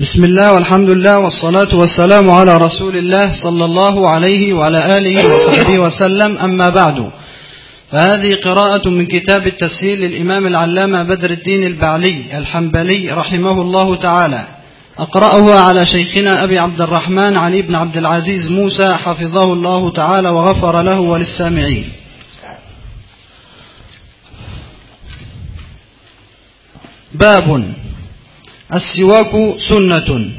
بسم الله والحمد لله والصلاة والسلام على رسول الله صلى الله عليه وعلى آله وصحبه وسلم. أما بعد، فهذه قراءة من كتاب التسهيل للإمام العلامة بدر الدين البعلي الحنبلي رحمه الله تعالى، أقرأه على شيخنا أبي عبد الرحمن علي بن عبد العزيز موسى حفظه الله تعالى وغفر له وللسامعين. باب السواك سنة.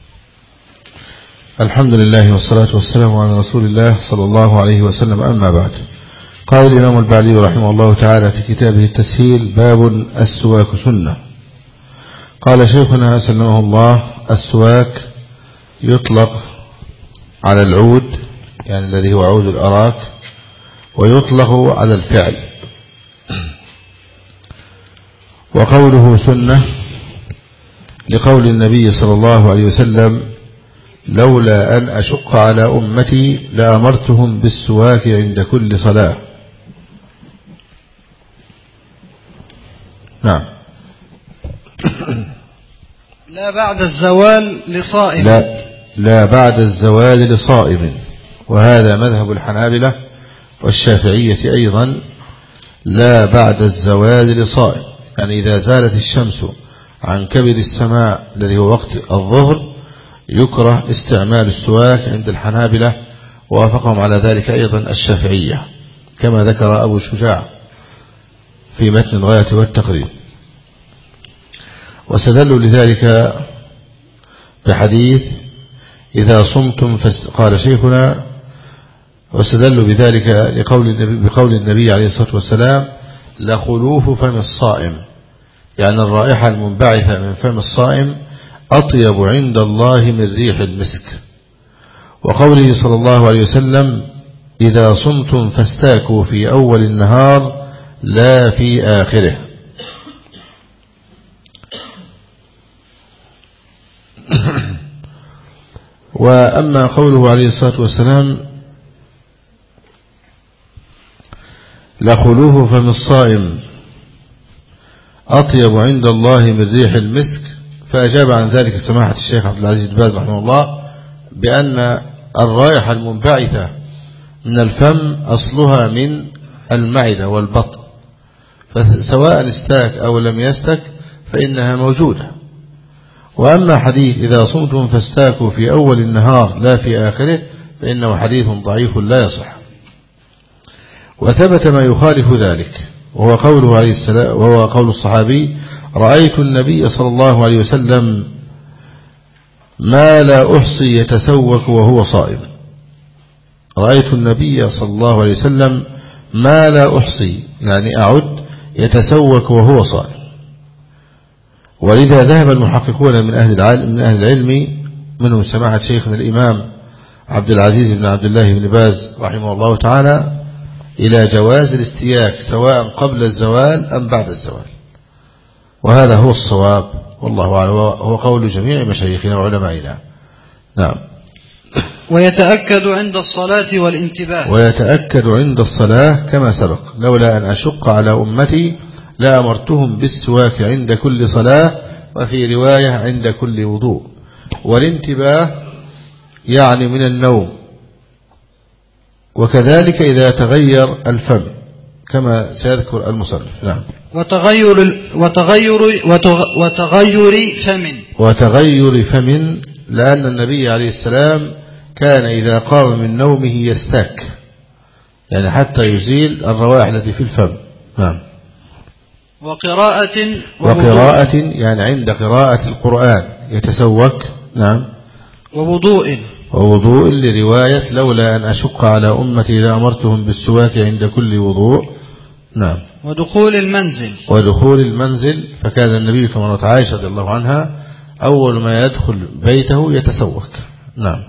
الحمد لله والصلاة والسلام على رسول الله صلى الله عليه وسلم. أما بعد، قال الإمام البعلي رحمه الله تعالى في كتابه التسهيل: باب السواك سنة. قال شيخنا سلمه الله: السواك يطلق على العود، يعني الذي هو عود الأراك، ويطلق على الفعل. وقوله سنة لقول النبي صلى الله عليه وسلم: لولا أن أشق على أمتي لأمرتهم بالسواك عند كل صلاة. نعم. لا بعد الزوال لصائم. لا بعد الزوال لصائم، وهذا مذهب الحنابلة والشافعية أيضا. لا بعد الزوال لصائم، يعني إذا زالت الشمس عن كبد السماء الذي هو وقت الظهر يكره استعمال السواك عند الحنابلة، ووافقهم على ذلك أيضا الشافعية، كما ذكر أبو شجاع في متن الغاية والتقريب. واستدلوا لذلك بحديث: إذا صمتم قال شيخنا: واستدلوا بذلك بقول النبي عليه الصلاة والسلام: لخلوف فم الصائم، يعني الرائحة المنبعثة من فم الصائم أطيب عند الله من ريح المسك. وقوله صلى الله عليه وسلم: إذا صمتم فاستاكوا في أول النهار لا في آخره. وأما قوله عليه الصلاة والسلام: لخلوف فم الصائم أطيب عند الله من ريح المسك، فأجاب عن ذلك سماحة الشيخ عبد العزيز بن باز رحمه الله بأن الرائحة المنبعثة من الفم أصلها من المعدة والبطن، فسواء استاك أو لم يستك فإنها موجودة. وأما حديث إذا صمتم فاستاكوا في أول النهار لا في آخره فإنه حديث ضعيف لا يصح. وثبت ما يخالف ذلك، وهو قوله عليه السلام، وهو قول الصحابي: رأيت النبي صلى الله عليه وسلم ما لا أحصي يتسوك وهو صائم. رأيت النبي صلى الله عليه وسلم ما لا أحصي، يعني أعد، يتسوك وهو صائم. ولذا ذهب المحققون من أهل العلم منهم سماحة شيخنا الإمام عبد العزيز بن عبد الله بن باز رحمه الله تعالى إلى جواز الاستياك سواء قبل الزوال أم بعد الزوال، وهذا هو الصواب والله أعلم، هو قول جميع مشايخنا وعلمائنا. نعم. ويتأكد عند الصلاة والانتباه. ويتأكد عند الصلاة كما سبق: لولا أن أشق على أمتي لأمرتهم بالسواك عند كل صلاة، وفي رواية عند كل وضوء. والانتباه يعني من النوم، وكذلك إذا تغير الفم كما سيذكر المصنف. نعم. وتغير فم، لأن النبي عليه السلام كان إذا قام من نومه يستاك، يعني حتى يزيل الروائح التي في الفم. نعم. وقراءة يعني عند قراءة القرآن يتسوك. نعم. ووضوء لرواية: لولا أن أشق على أمتي لأمرتهم بالسواك عند كل وضوء. نعم. ودخول المنزل، فكان النبي كما روت عائشة رضي الله عنها أول ما يدخل بيته يتسوك. نعم.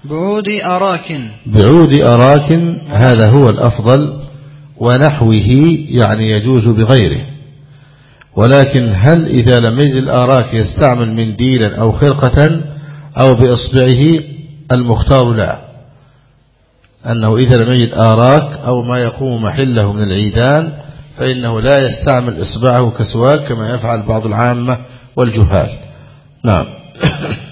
بعود أراك هذا هو الأفضل، ونحوه يعني يجوز بغيره. ولكن هل إذا لم يجد الآراك يستعمل منديلا أو خرقة أو بإصبعه؟ المختار لا، أنه إذا لم يجد آراك أو ما يقوم محله من العيدان فإنه لا يستعمل إصبعه كسواك كما يفعل بعض العامة والجهال. نعم.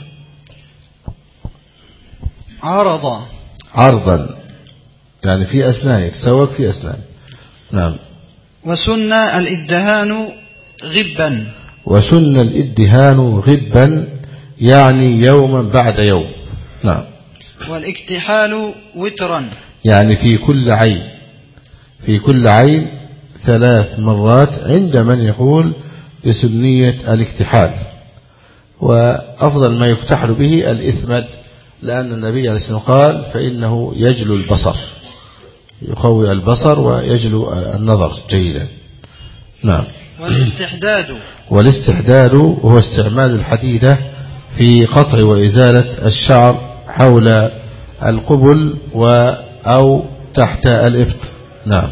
عرضا يعني في أسنانك، سوك في أسنانك. نعم. وسن الإدهان غبا. وسن الإدهان غبا يعني يوما بعد يوم. نعم. والاكتحال وترا يعني في كل عين 3 مرات عند من يقول بسنية الاكتحال. وأفضل ما يكتحل به الإثمد، لأن النبي عليه الصلاة والسلام قال فإنه يجلو البصر، يقوي البصر ويجلو النظر جيدا. نعم. والاستحداد هو استعمال الحديدة في قطع وإزالة الشعر حول القبل أو تحت الإبط. نعم.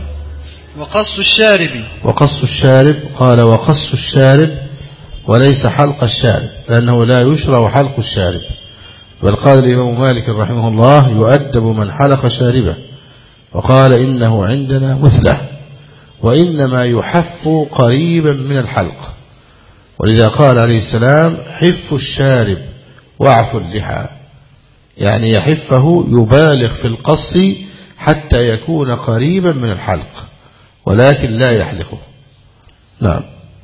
وقص الشارب قال وقص الشارب وليس حلق الشارب، لأنه لا يشرع حلق الشارب، بل قال الإمام مالك رحمه الله يؤدب من حلق شاربه، وقال إنه عندنا مثله، وإنما يحف قريبا من الحلق. ولذا قال عليه السلام حف الشارب واعف اللحى، يعني يحفه يبالغ في القص حتى يكون قريبا من الحلق ولكن لا يحلقه. نعم.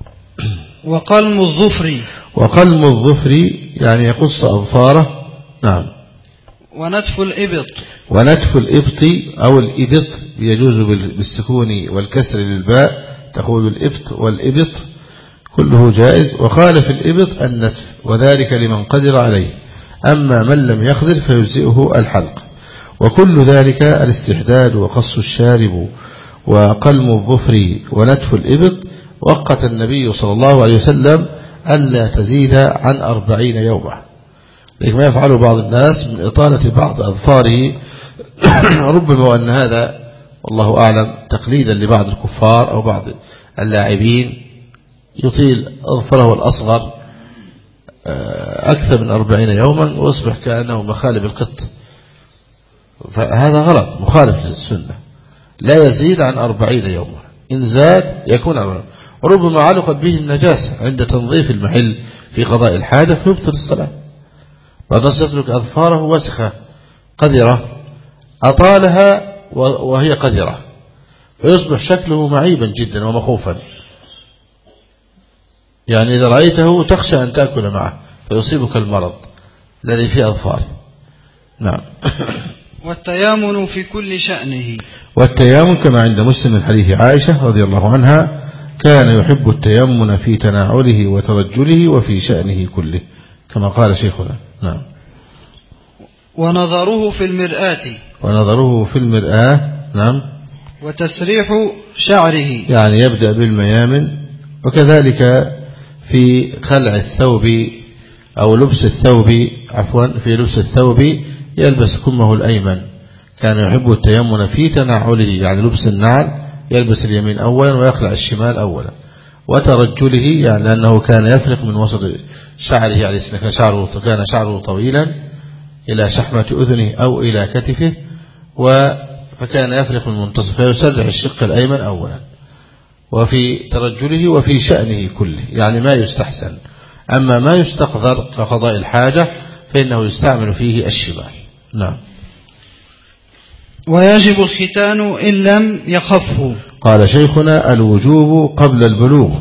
وقلم الظفر يعني يقص أظفاره. نعم. ونتف الإبط أو الإبط يجوز بالسكون والكسر للباء، تقول الإبط والإبط كله جائز. وقال في الإبط النتف، وذلك لمن قدر عليه، أما من لم يقدر فيجزئه الحلق. وكل ذلك الاستحداد وقص الشارب وقلم الظفر ونتف الإبط وقت النبي صلى الله عليه وسلم ألا تزيد عن 40 يوما، لما يفعله بعض الناس من إطالة بعض أظفاره ربما وأن هذا والله أعلم تقليدا لبعض الكفار أو بعض اللاعبين يطيل أظفره الأصغر أكثر من 40 يوما ويصبح كأنه مخالب القط، فهذا غلط مخالف للسنة، لا يزيد عن 40 يوما، إن زاد يكون 40. وربما علقت به النجاسة عند تنظيف المحل في قضاء الحاجة فيبطل الصلاة. بعد أن تترك أظفاره وسخة قذرة أطالها وهي قذرة فيصبح شكله معيبا جدا ومخوفا، يعني إذا رأيته تخشى أن تأكل معه فيصيبك المرض الذي في أظفاره. نعم. والتيامن في كل شأنه. والتيامن كما عند مسلم من حديث عائشة رضي الله عنها كان يحب التيمن في تناعله وترجله وفي شأنه كله كما قال شيخنا. نعم. ونظره في المرآة. نعم. وتسريح شعره يعني يبدأ بالميامن، وكذلك في خلع الثوب أو لبس الثوب في لبس الثوب يلبس كمه الأيمن، كان يحب التيمن في تناعله يعني لبس النعل يلبس اليمين أولا ويخلع الشمال أولا. وترجله يعني لأنه كان يفرق من وسط شعره، يعني كان شعره طويلا إلى شحمة أذنه أو إلى كتفه، فكان يفرق من منتصف فيسرع الشق الأيمن أولا. وفي ترجله وفي شأنه كله يعني ما يستحسن، أما ما يستقذر كقضاء الحاجة فإنه يستعمل فيه الشمال. نعم. ويجب الختان إن لم يخفه. قال شيخنا الوجوب قبل البلوغ،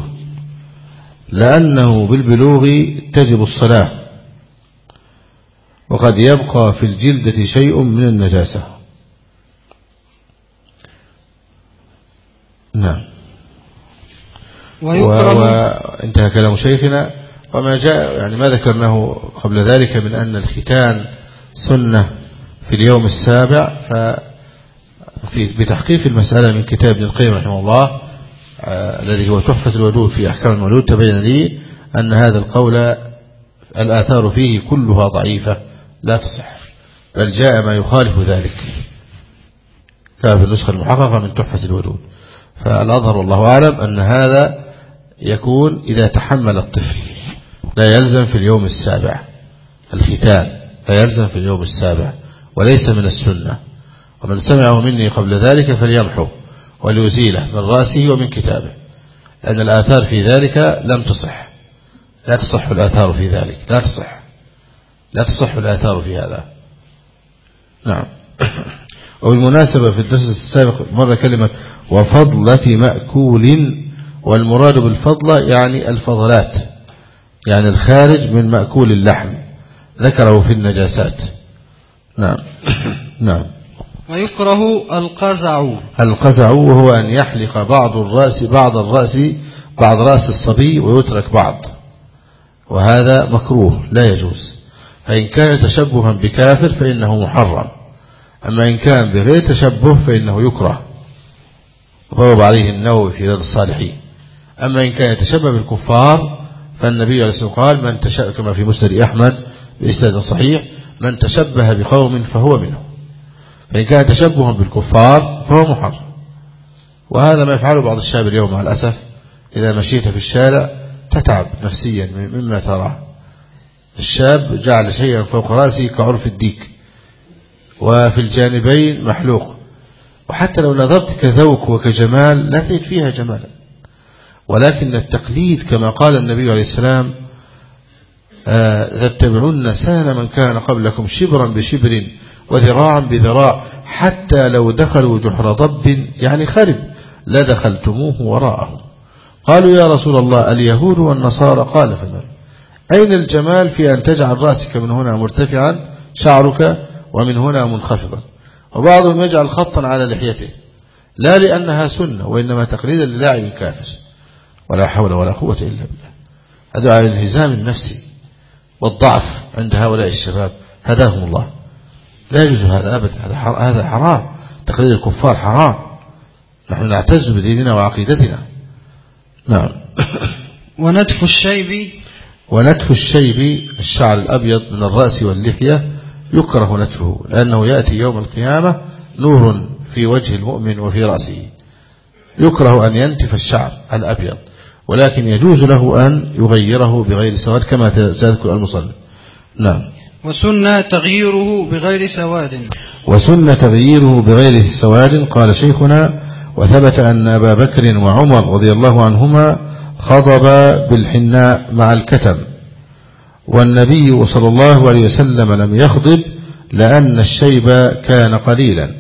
لأنه بالبلوغ تجب الصلاة، وقد يبقى في الجلدة شيء من النجاسة. نعم. وانتهى كلام شيخنا. وما جاء يعني ما ذكرناه قبل ذلك من أن الختان سنة في اليوم السابع، بتحقيق المسألة من كتاب ابن القيم رحمه الله الذي هو تحفة الودود في أحكام المولود تبين لي أن هذا القول الآثار فيه كلها ضعيفة لا تصح، بل جاء ما يخالف ذلك كما في النسخة المحققة من تحفة الودود. فالأظهر والله أعلم أن هذا يكون إذا تحمل الطفل، لا يلزم في اليوم السابع الختان، لا يلزم في اليوم السابع وليس من السنة. ومن سمعه مني قبل ذلك فليمحو وليزيله من رأسه ومن كتابه، لأن الآثار في ذلك لم تصح، لا تصح الآثار في ذلك، لا تصح الآثار في هذا. نعم. وبالمناسبة في الدرس السابق مرة كلمة وفضلة مأكول، والمراد بالفضلة يعني الفضلات، يعني الخارج من مأكول اللحم، ذكره في النجاسات. نعم. نعم. ويكره القزع. القزع وهو أن يحلق بعض رأس الصبي ويترك بعض، وهذا مكروه لا يجوز. فإن كان تشبها بكافر فإنه محرم، أما إن كان بغير تشبه فإنه يكره، وهو عليه النووي في رياض الصالحين. أما إن كان يتشبه بالكفار فالنبي عليه الصلاة والسلام قال من تشبه، كما في مسند أحمد بإسناد صحيح، من تشبه بقوم فهو منه. فإن كان تشبها بالكفار فهو محرم. وهذا ما يفعله بعض الشباب اليوم مع الأسف، إذا مشيت في الشارع تتعب نفسيا مما تراه. الشاب جعل شيئا فوق رأسه كعرف الديك، وفي الجانبين محلوق، وحتى لو نظرت كذوق وكجمال لا تجد فيها جمالا، ولكن التقليد كما قال النبي عليه السلام تتبعون سنن من كان قبلكم شبرا بشبر وذراعا بذراع حتى لو دخلوا جحر ضب يعني خرب لدخلتموه وراءهم. قالوا يا رسول الله اليهود والنصارى؟ قال فمن؟ أين الجمال في أن تجعل رأسك من هنا مرتفعا شعرك ومن هنا منخفضا؟ وبعضهم يجعل خطا على لحيته لا لأنها سنة وإنما تقليدا للاعب كافر، ولا حول ولا قوة إلا بالله. هذا على الانهزام النفسي والضعف عند هؤلاء الشباب هداهم الله. لا يجوز هذا أبدا، هذا حرام، تقليد الكفار حرام. نحن نعتز بديننا وعقيدتنا. نعم. ونتف الشيب الشعر الأبيض من الرأس واللحية يكره نتفه، لأنه يأتي يوم القيامة نور في وجه المؤمن وفي رأسه. يكره أن ينتف الشعر الأبيض، ولكن يجوز له أن يغيره بغير سواد كما سيذكر المصنف. نعم. وسنة تغييره بغير سواد. قال شيخنا وثبت أن أبا بكر وعمر رضي الله عنهما خضب بالحناء مع الكتم، والنبي صلى الله عليه وسلم لم يخضب لأن الشيب كان قليلا.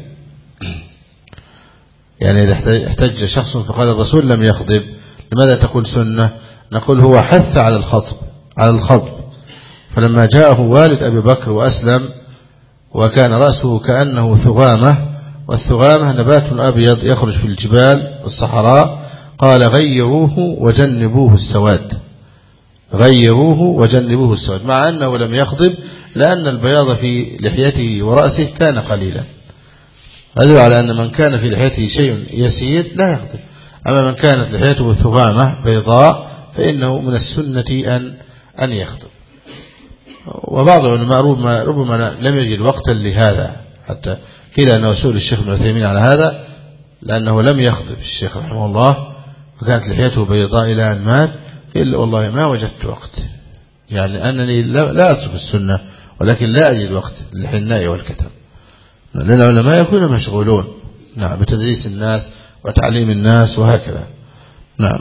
يعني إذا احتج شخص فقال الرسول لم يخضب، لماذا تقول سنة؟ نقول هو حث على الخضب. فلما جاءه والد أبي بكر وأسلم وكان رأسه كأنه ثغامة، والثغامة نبات أبيض يخرج في الجبال الصحراء، قال غيروه وجنبوه السواد، مع أنه لم يخضب لأن البياض في لحيته ورأسه كان قليلا. هذا على أن من كان في لحيته شيء يسير لا يخضب، أما من كانت لحيته ثغامة بيضاء فإنه من السنة أن يخضب. وبعض العلماء ربما لم يجد وقتا لهذا، حتى قيل أنه سئل الشيخ ابن عثيمين على هذا لأنه لم يخضب الشيخ رحمه الله، وكانت لحيته بيضاء إلى أن مات. قيل والله ما وجدت وقت، يعني أنني لا أترك السنة ولكن لا أجد وقت للحناء والكتم، لأن العلماء يكونوا مشغولون نعم بتدريس الناس وتعليم الناس وهكذا. نعم.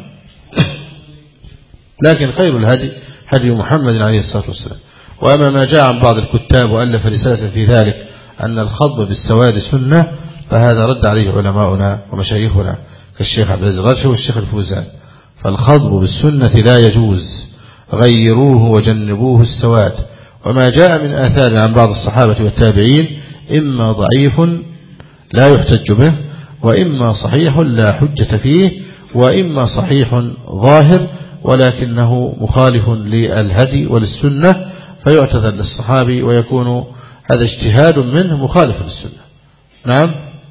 لكن خير الهدي هدي محمد عليه الصلاة والسلام. وأما ما جاء عن بعض الكتاب وألف رسالة في ذلك أن الخضب بالسواد سنة، فهذا رد عليه علماؤنا ومشايخنا كالشيخ عبد العزيز الراشد والشيخ الفوزان. فالخضب بالسنة لا يجوز، غيروه وجنبوه السواد. وما جاء من آثار عن بعض الصحابة والتابعين إما ضعيف لا يحتج به، وإما صحيح لا حجة فيه، وإما صحيح ظاهر ولكنه مخالف للهدي وللسنة فيعتذر للصحابي ويكون هذا اجتهاد منه مخالف للسنة. نعم.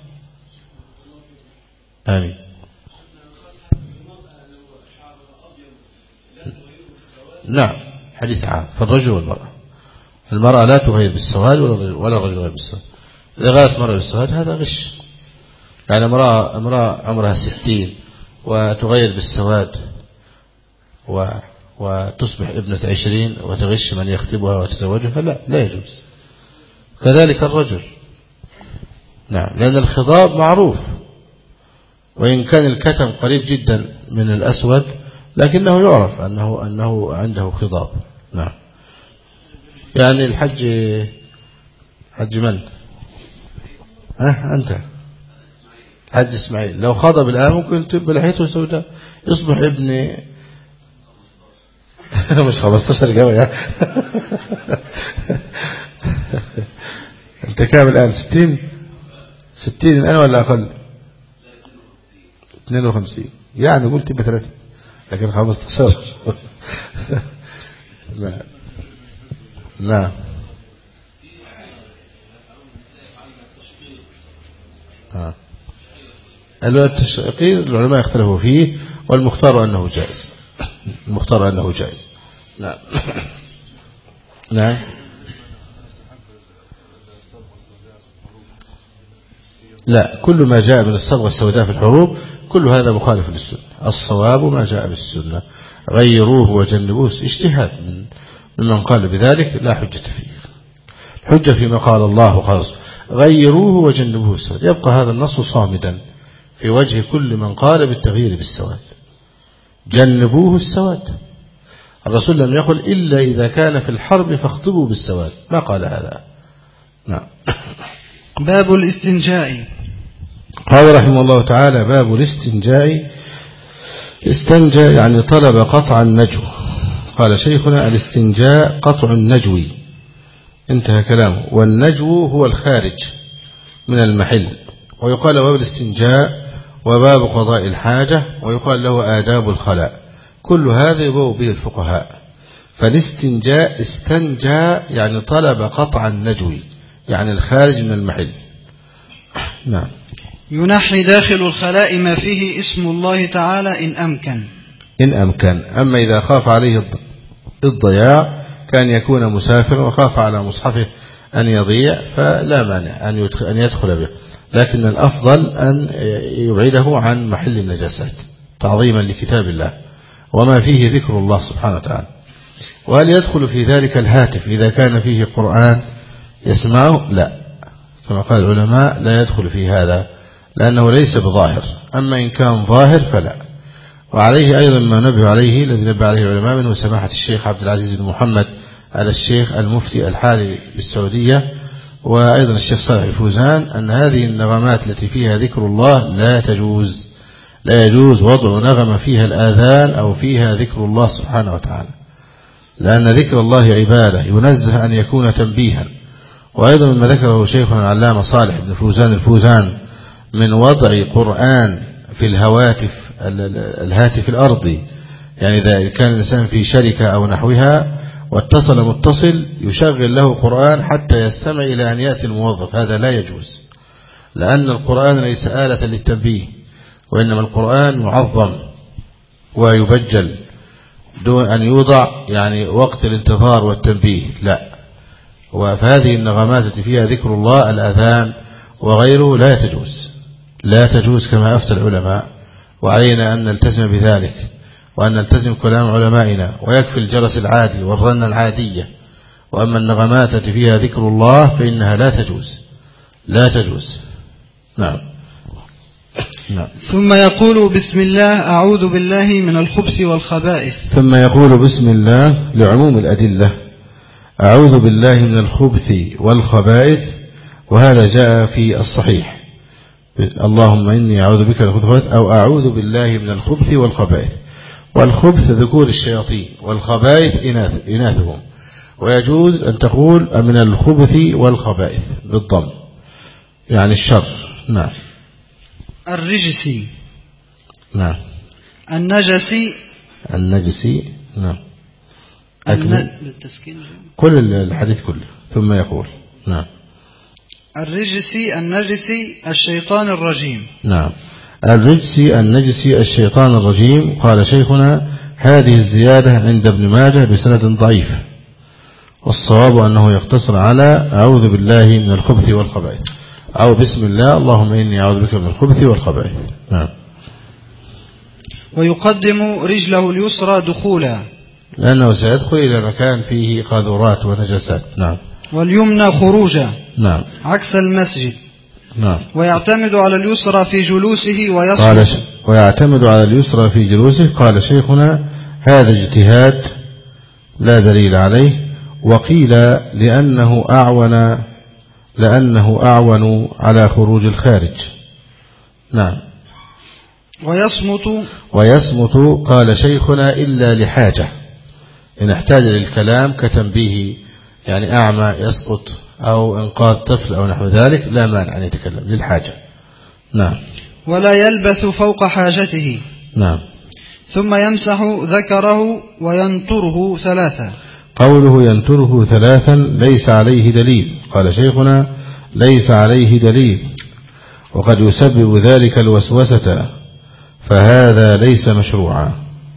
آمين. نعم. حديث عام في الرجل والمرأة. المرأة لا تغير بالسواد ولا الرجل غير بالسواد. إذا غيرت مرأة بالسواد هذا غش، يعني امرأة عمرها 60 وتغير بالسواد وتصبح ابنة 20 وتغش من يخطبها وتزوجها، لا يجوز. كذلك الرجل. نعم. لأن الخضاب معروف، وإن كان الكتم قريب جدا من الأسود لكنه يعرف أنه عنده خضاب. نعم. يعني الحج، حج من؟ أنت حج إسماعيل لو خضب الآن ممكن تبقى لحيته سوداء يصبح ابن مش 15 جوة يعني. أنت كام الآن 60 الآن ولا أقل 52 يعني قلت تبقى 3 لكن 15. لا لا التشقيق العلماء اختلفوا فيه والمختار أنه جائز. المختار أنه جائز. نعم نعم لا كل ما جاء من الصبغة السوداء في الحروب كل هذا مخالف للسنة. الصواب ما جاء بالسنة. غيروه وجنبوه اجتهاد ممن قال بذلك لا حجة فيه. حجة فيما قال الله وقال غيروه وجنبوه السواد. يبقى هذا النص صامدا في وجه كل من قال بالتغيير بالسواد. جنبوه السواد. الرسول لم يقل إلا إذا كان في الحرب فاخطبوا بالسواد ما قال هذا. نعم. باب الاستنجاء. قال رحمه الله تعالى باب الاستنجاء. استنجى يعني طلب قطع النجو. قال شيخنا الاستنجاء قطع النجو انتهى كلامه. والنجو هو الخارج من المحل. ويقال باب الاستنجاء وباب قضاء الحاجة ويقال له آداب الخلاء. كل هذا يبوء به الفقهاء. فالاستنجاء استنجى يعني طلب قطع النجو يعني الخارج من المحل. نعم. ينحي داخل الخلاء ما فيه اسم الله تعالى إن أمكن. أما إذا خاف عليه الضياع كان يكون مسافرا وخاف على مصحفه أن يضيع فلا مانع أن يدخل به. لكن الأفضل أن يبعده عن محل النجاسات تعظيما لكتاب الله وما فيه ذكر الله سبحانه وتعالى. وهل يدخل في ذلك الهاتف إذا كان فيه قرآن يسمعه؟ لا كما قال العلماء لا يدخل في هذا لأنه ليس بظاهر. أما إن كان ظاهر فلا. وعليه أيضا ما نبه عليه الذي نبه عليه العلماء منه سماحة الشيخ عبد العزيز بن محمد على الشيخ المفتي الحالي بالسعودية وأيضا الشيخ صالح الفوزان أن هذه النغمات التي فيها ذكر الله لا يجوز وضع نغمة فيها الآذان أو فيها ذكر الله سبحانه وتعالى لأن ذكر الله عبادة ينزه أن يكون تنبيها. وأيضا مما ذكره شيخنا العلامة صالح بن فوزان الفوزان من وضع قرآن في الهاتف الأرضي يعني إذا كان الإنسان في شركة أو نحوها واتصل متصل يشغل له قرآن حتى يستمع إلى أن يأتي الموظف هذا لا يجوز لأن القرآن ليس آلة للتنبيه وإنما القرآن معظم ويبجل دون أن يوضع يعني وقت الانتظار والتنبيه لا. وفهذه النغمات التي فيها ذكر الله الأذان وغيره لا تجوز كما أفتى العلماء. وعلينا أن نلتزم بذلك وأن نلتزم كلام علمائنا ويكفي الجرس العادي والرنة العادية. وأما النغمات التي فيها ذكر الله فإنها لا تجوز. نعم. ثم يقول بسم الله أعوذ بالله من الخبث والخبائث. ثم يقول بسم الله لعموم الأدلة أعوذ بالله من الخبث والخبائث وهذا جاء في الصحيح اللهم إني أعوذ بك من الخبث والخبائث أو أعوذ بالله من الخبث والخبائث. والخبث ذكور الشياطين والخبائث إناثهم. ويجوز أن تقول من الخبث والخبائث بالضم يعني الشر. نعم. الرجسي. نعم. النجسي. نعم. بالتسكين كل الحديث كله. ثم يقول نعم. النجسي الشيطان الرجيم. نعم. النجسي الشيطان الرجيم. قال شيخنا هذه الزيادة عند ابن ماجه بسند ضعيف والصواب أنه يقتصر على أعوذ بالله من الخبث والخبائث أو بسم الله اللهم إني أعوذ بك من الخبث والخبائث. نعم. ويقدم رجله اليسرى دخولا لأنه سيدخل إلى مكان فيه قاذورات ونجاسات. نعم. واليمنى خروجا. نعم. عكس المسجد. نعم. ويعتمد على اليسرى في جلوسه ويعتمد على اليسرى في جلوسه. قال شيخنا هذا اجتهاد لا دليل عليه. وقيل لأنه أعون لأنه أعون على خروج الخارج. نعم. ويصمت قال شيخنا إلا لحاجة، إن احتاج للكلام كتنبيه، يعني أعمى يسقط أو إنقاذ طفل أو نحو ذلك لا مانع أن يتكلم للحاجة. نعم. ولا يلبث فوق حاجته. نعم. ثم يمسح ذكره وينطره ثلاثا. قوله ينطره ثلاثا ليس عليه دليل، قال شيخنا ليس عليه دليل، وقد يسبب ذلك الوسوسة، فهذا ليس مشروعا.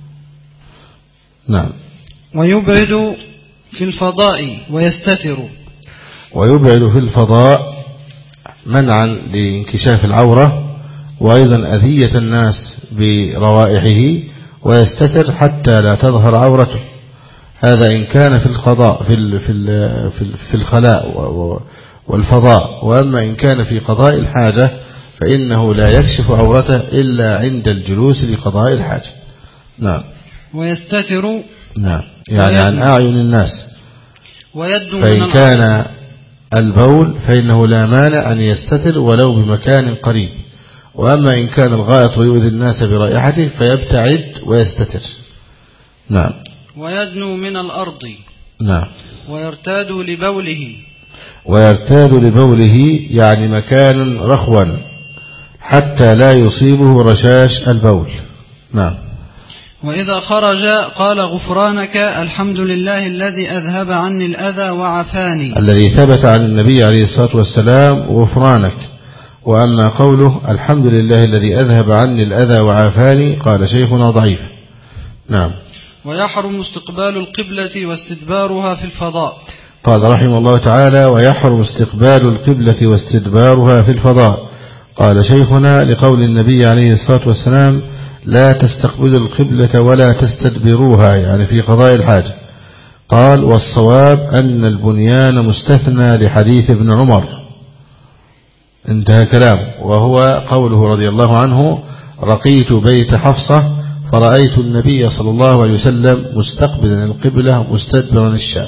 نعم. ويبعد في الفضاء ويستتر. ويبعد في الفضاء منعا لانكشاف العورة، وأيضا أذية الناس بروائحه، ويستتر حتى لا تظهر عورته. هذا إن كان في القضاء في الخلاء والفضاء. وأما إن كان في قضاء الحاجة فإنه لا يكشف عورته إلا عند الجلوس لقضاء الحاجة. نعم. ويستتر. نعم، يعني عن أعين الناس. فإن كان البول فإنه لا مانع أن يستتر ولو بمكان قريب، وأما إن كان الغائط ويؤذي الناس برائحته فيبتعد ويستتر. نعم. ويدنو من الأرض. نعم. ويرتاد لبوله. ويرتاد لبوله يعني مكان رخوا حتى لا يصيبه رشاش البول. نعم. وإذا خرج قال غفرانك الحمد لله الذي أذهب عني الأذى وعافاني، الذي ثبت عن النبي عليه الصلاة والسلام غفرانك. وأما قوله الحمد لله الذي أذهب عني الأذى وعافاني قال شيخنا ضعيف. نعم. ويحرم استقبال القبلة واستدبارها في الفضاء. قال رحمه الله تعالى ويحرم استقبال القبلة واستدبارها في الفضاء. قال شيخنا لقول النبي عليه الصلاة والسلام لا تستقبلوا القبلة ولا تستدبروها، يعني في قضاء الحاجة. قال والصواب أن البنيان مستثنى لحديث ابن عمر، انتهى كلام، وهو قوله رضي الله عنه رقيت بيت حفصة فرأيت النبي صلى الله عليه وسلم مستقبلا القبلة مستدبرا الشام،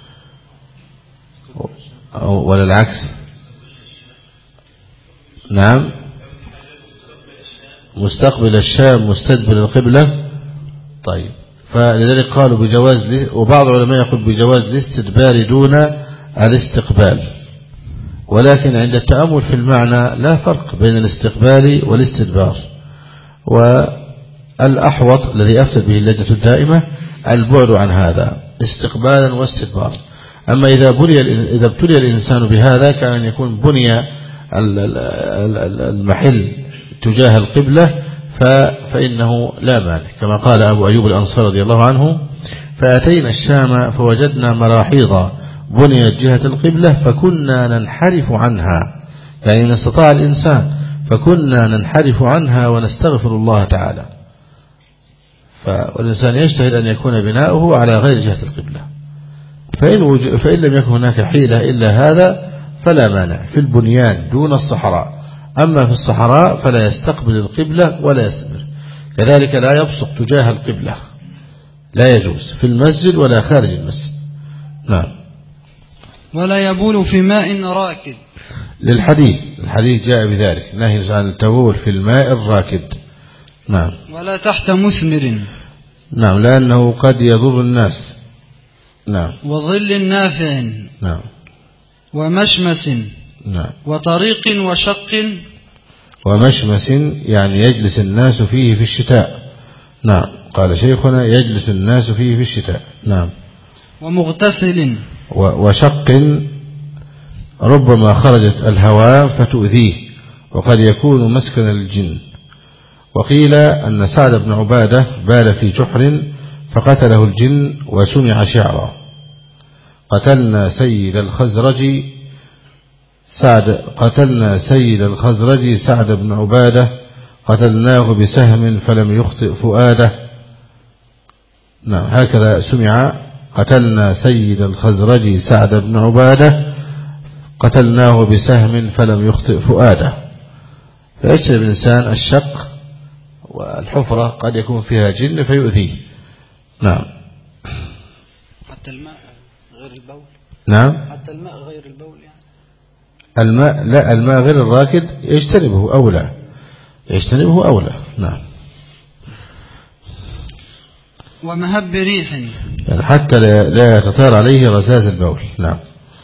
ولا العكس؟ نعم، مستقبل الشام مستدبر القبلة. طيب، فلذلك قالوا بجواز، وبعض العلماء يقول بجواز الاستدبار دون الاستقبال، ولكن عند التأمل في المعنى لا فرق بين الاستقبال والاستدبار، والأحوط الذي أفتى به اللجنة الدائمة البعد عن هذا استقبالا واستدبارا. أما إذا ابتلي الإنسان بهذا كان يكون بني المحل تجاه القبلة فإنه لا مانع، كما قال أبو أيوب الأنصاري رضي الله عنه فأتينا الشام فوجدنا مراحيض بنيت جهة القبلة فكنا ننحرف عنها، يعني إن استطاع الإنسان فكنا ننحرف عنها ونستغفر الله تعالى. والإنسان يجتهد أن يكون بناؤه على غير جهة القبلة، فإن لم يكن هناك حيلة إلا هذا فلا مانع في البنيان دون الصحراء. أما في الصحراء فلا يستقبل القبلة ولا يستدبر، كذلك لا يبصق تجاه القبلة، لا يجوز في المسجد ولا خارج المسجد. نعم. ولا يبول في ماء راكد، الحديث جاء بذلك، نهي عن التبول في الماء الراكد. نعم. ولا تحت مثمر، نعم، لأنه قد يضر الناس. نعم. وظل نافع، نعم. ومشمس، نعم. وطريق وشق. ومشمس يعني يجلس الناس فيه في الشتاء. نعم، قال شيخنا يجلس الناس فيه في الشتاء. نعم. ومغتسل، وشق ربما خرجت الهواء فتؤذيه، وقد يكون مسكن الجن. وقيل أن سعد بن عبادة بال في جحر فقتله الجن وسمع شعرا. قتلنا سيد الخزرج سعد بن عبادة قتلناه بسهم فلم يخطئ فؤاده. نعم، هكذا سمع قتلنا سيد الخزرج سعد بن عبادة قتلناه بسهم فلم يخطئ فؤاده. فيجتنب الإنسان الشق، والحفرة قد يكون فيها جن فيؤذيه. نعم. حتى الماء غير البول. نعم، حتى الماء غير البول يعني. الماء لا، الماء غير الراكد يجتنبه أولى. نعم. ومهب ريح، يعني حتى لا يتطار عليه رذاذ البول. نعم.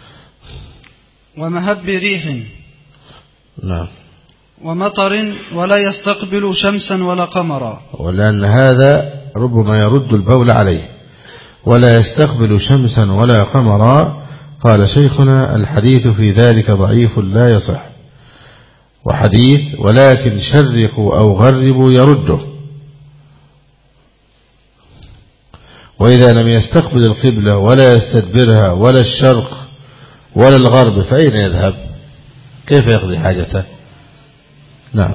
ومهب ريح. نعم. ومطر ولا يستقبل شمسا ولا قمرا، ولأن هذا ربما يرد البول عليه. ولا يستقبل شمسا ولا قمرا، قال شيخنا الحديث في ذلك ضعيف لا يصح، وحديث ولكن شرقوا أو غربوا يرده. وإذا لم يستقبل القبلة ولا يستدبرها ولا الشرق ولا الغرب فأين يذهب؟ كيف يقضي حاجته؟ نعم.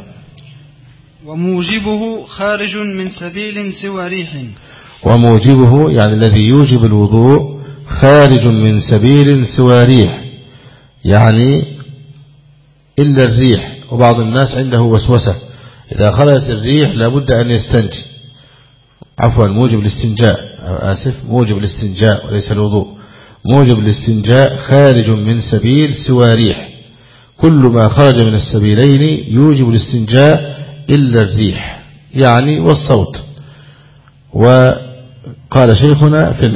وموجبه خارج من سبيل سوى ريح. وموجبه يعني الذي يوجب الوضوء خارج من سبيل سوى ريح، يعني إلا الريح. وبعض الناس عنده وسوسة، إذا خرجت الريح لابد أن يستنجي. عفوا، موجب الاستنجاء، موجب الاستنجاء وليس الوضوء. موجب الاستنجاء خارج من سبيل سوى ريح، كل ما خرج من السبيلين يوجب الاستنجاء إلا الريح يعني والصوت. وقال شيخنا في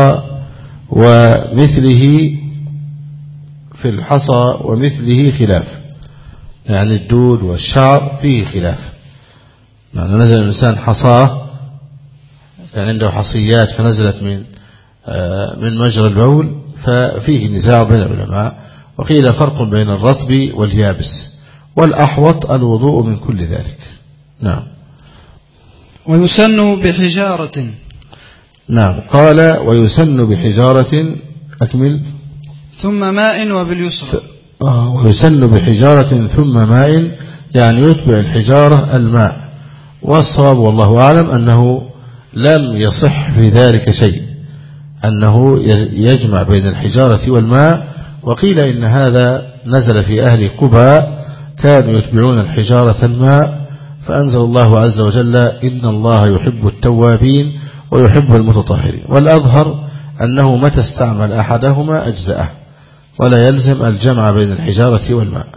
الحصى ومثله خلاف، يعني الدود والشعر فيه خلاف. يعني نزل الإنسان حصاه، يعني عنده حصيات فنزلت من مجرى البول، ففيه نزاع بين العلماء، وقيل فرق بين الرطب واليابس، والأحوط الوضوء من كل ذلك. نعم. ويسن بحجارة. نعم. قال ويسن بحجارة، أكمل. ثم ماء وباليسرى. ويسن بحجارة ثم ماء، يعني يتبع الحجارة الماء. والصواب والله أعلم أنه لم يصح في ذلك شيء، أنه يجمع بين الحجارة والماء. وقيل إن هذا نزل في أهل قباء، كانوا يتبعون الحجارة الماء، فأنزل الله عز وجل إن الله يحب التوابين ويحب المتطهرين. والأظهر أنه متى استعمل أحدهما أجزأه، ولا يلزم الجمع بين الحجارة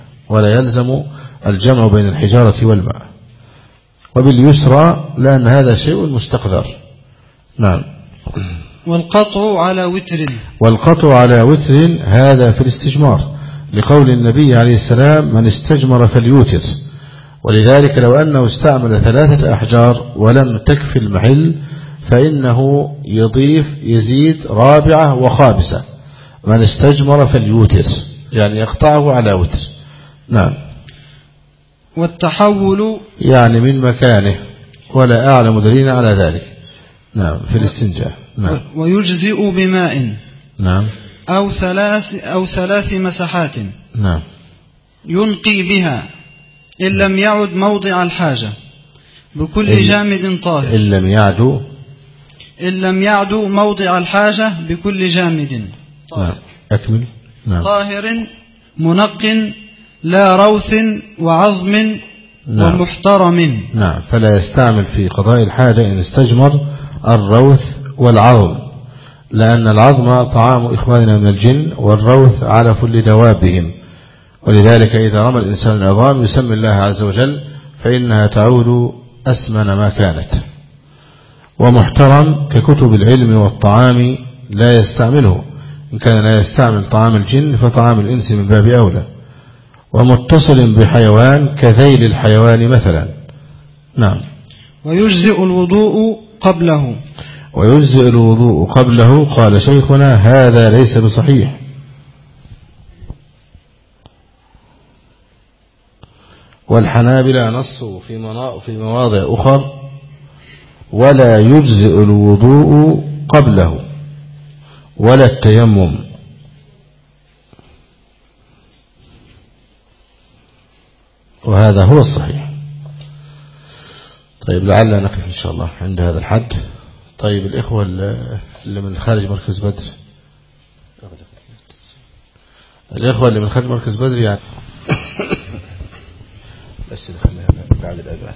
والماء. وباليسرى لأن هذا شيء مستقذر. نعم. والقطع على وتر هذا في الاستجمار، لقول النبي عليه السلام من استجمر فليوتر. ولذلك لو أنه استعمل 3 أحجار ولم تكفي المحل فإنه يزيد 4 وخامسة. من استجمر فليوتر يعني يقطعه على وتر. نعم. والتحول يعني من مكانه، ولا أعلم دليلا على ذلك. نعم. في الاستنجاء. نعم. ويجزئ بماء. نعم. أو 3 مسحات. نعم. ينقي بها إن لم يعد موضع الحاجة بكل جامد طاهر. إن لم يعد موضع الحاجة بكل جامد طاهر. نعم. أكمل. نعم. طاهر منق لا روث وعظم. نعم. ومحترم. نعم. فلا يستعمل في قضاء الحاجة إن استجمر الروث والعظم، لأن العظم طعام إخواننا من الجن، والروث علف لدوابهم. ولذلك إذا رمى الإنسان العظام يسمي الله عز وجل فإنها تعود أسمن ما كانت. ومحترم ككتب العلم والطعام لا يستعمله، إن كان لا يستعمل طعام الجن فطعام الإنس من باب أولى. ومتصل بحيوان كذيل الحيوان مثلا. نعم. ويجزئ الوضوء قبله. قال شيخنا هذا ليس بصحيح. والحنابلة نصوا في مواضع أخر ولا يجزئ الوضوء قبله ولا التيمم. وهذا هو الصحيح. طيب لعل نقف إن شاء الله عند هذا الحد. طيب الإخوة اللي من خارج مركز بدر، يعني بس نخليها بعد الأذان.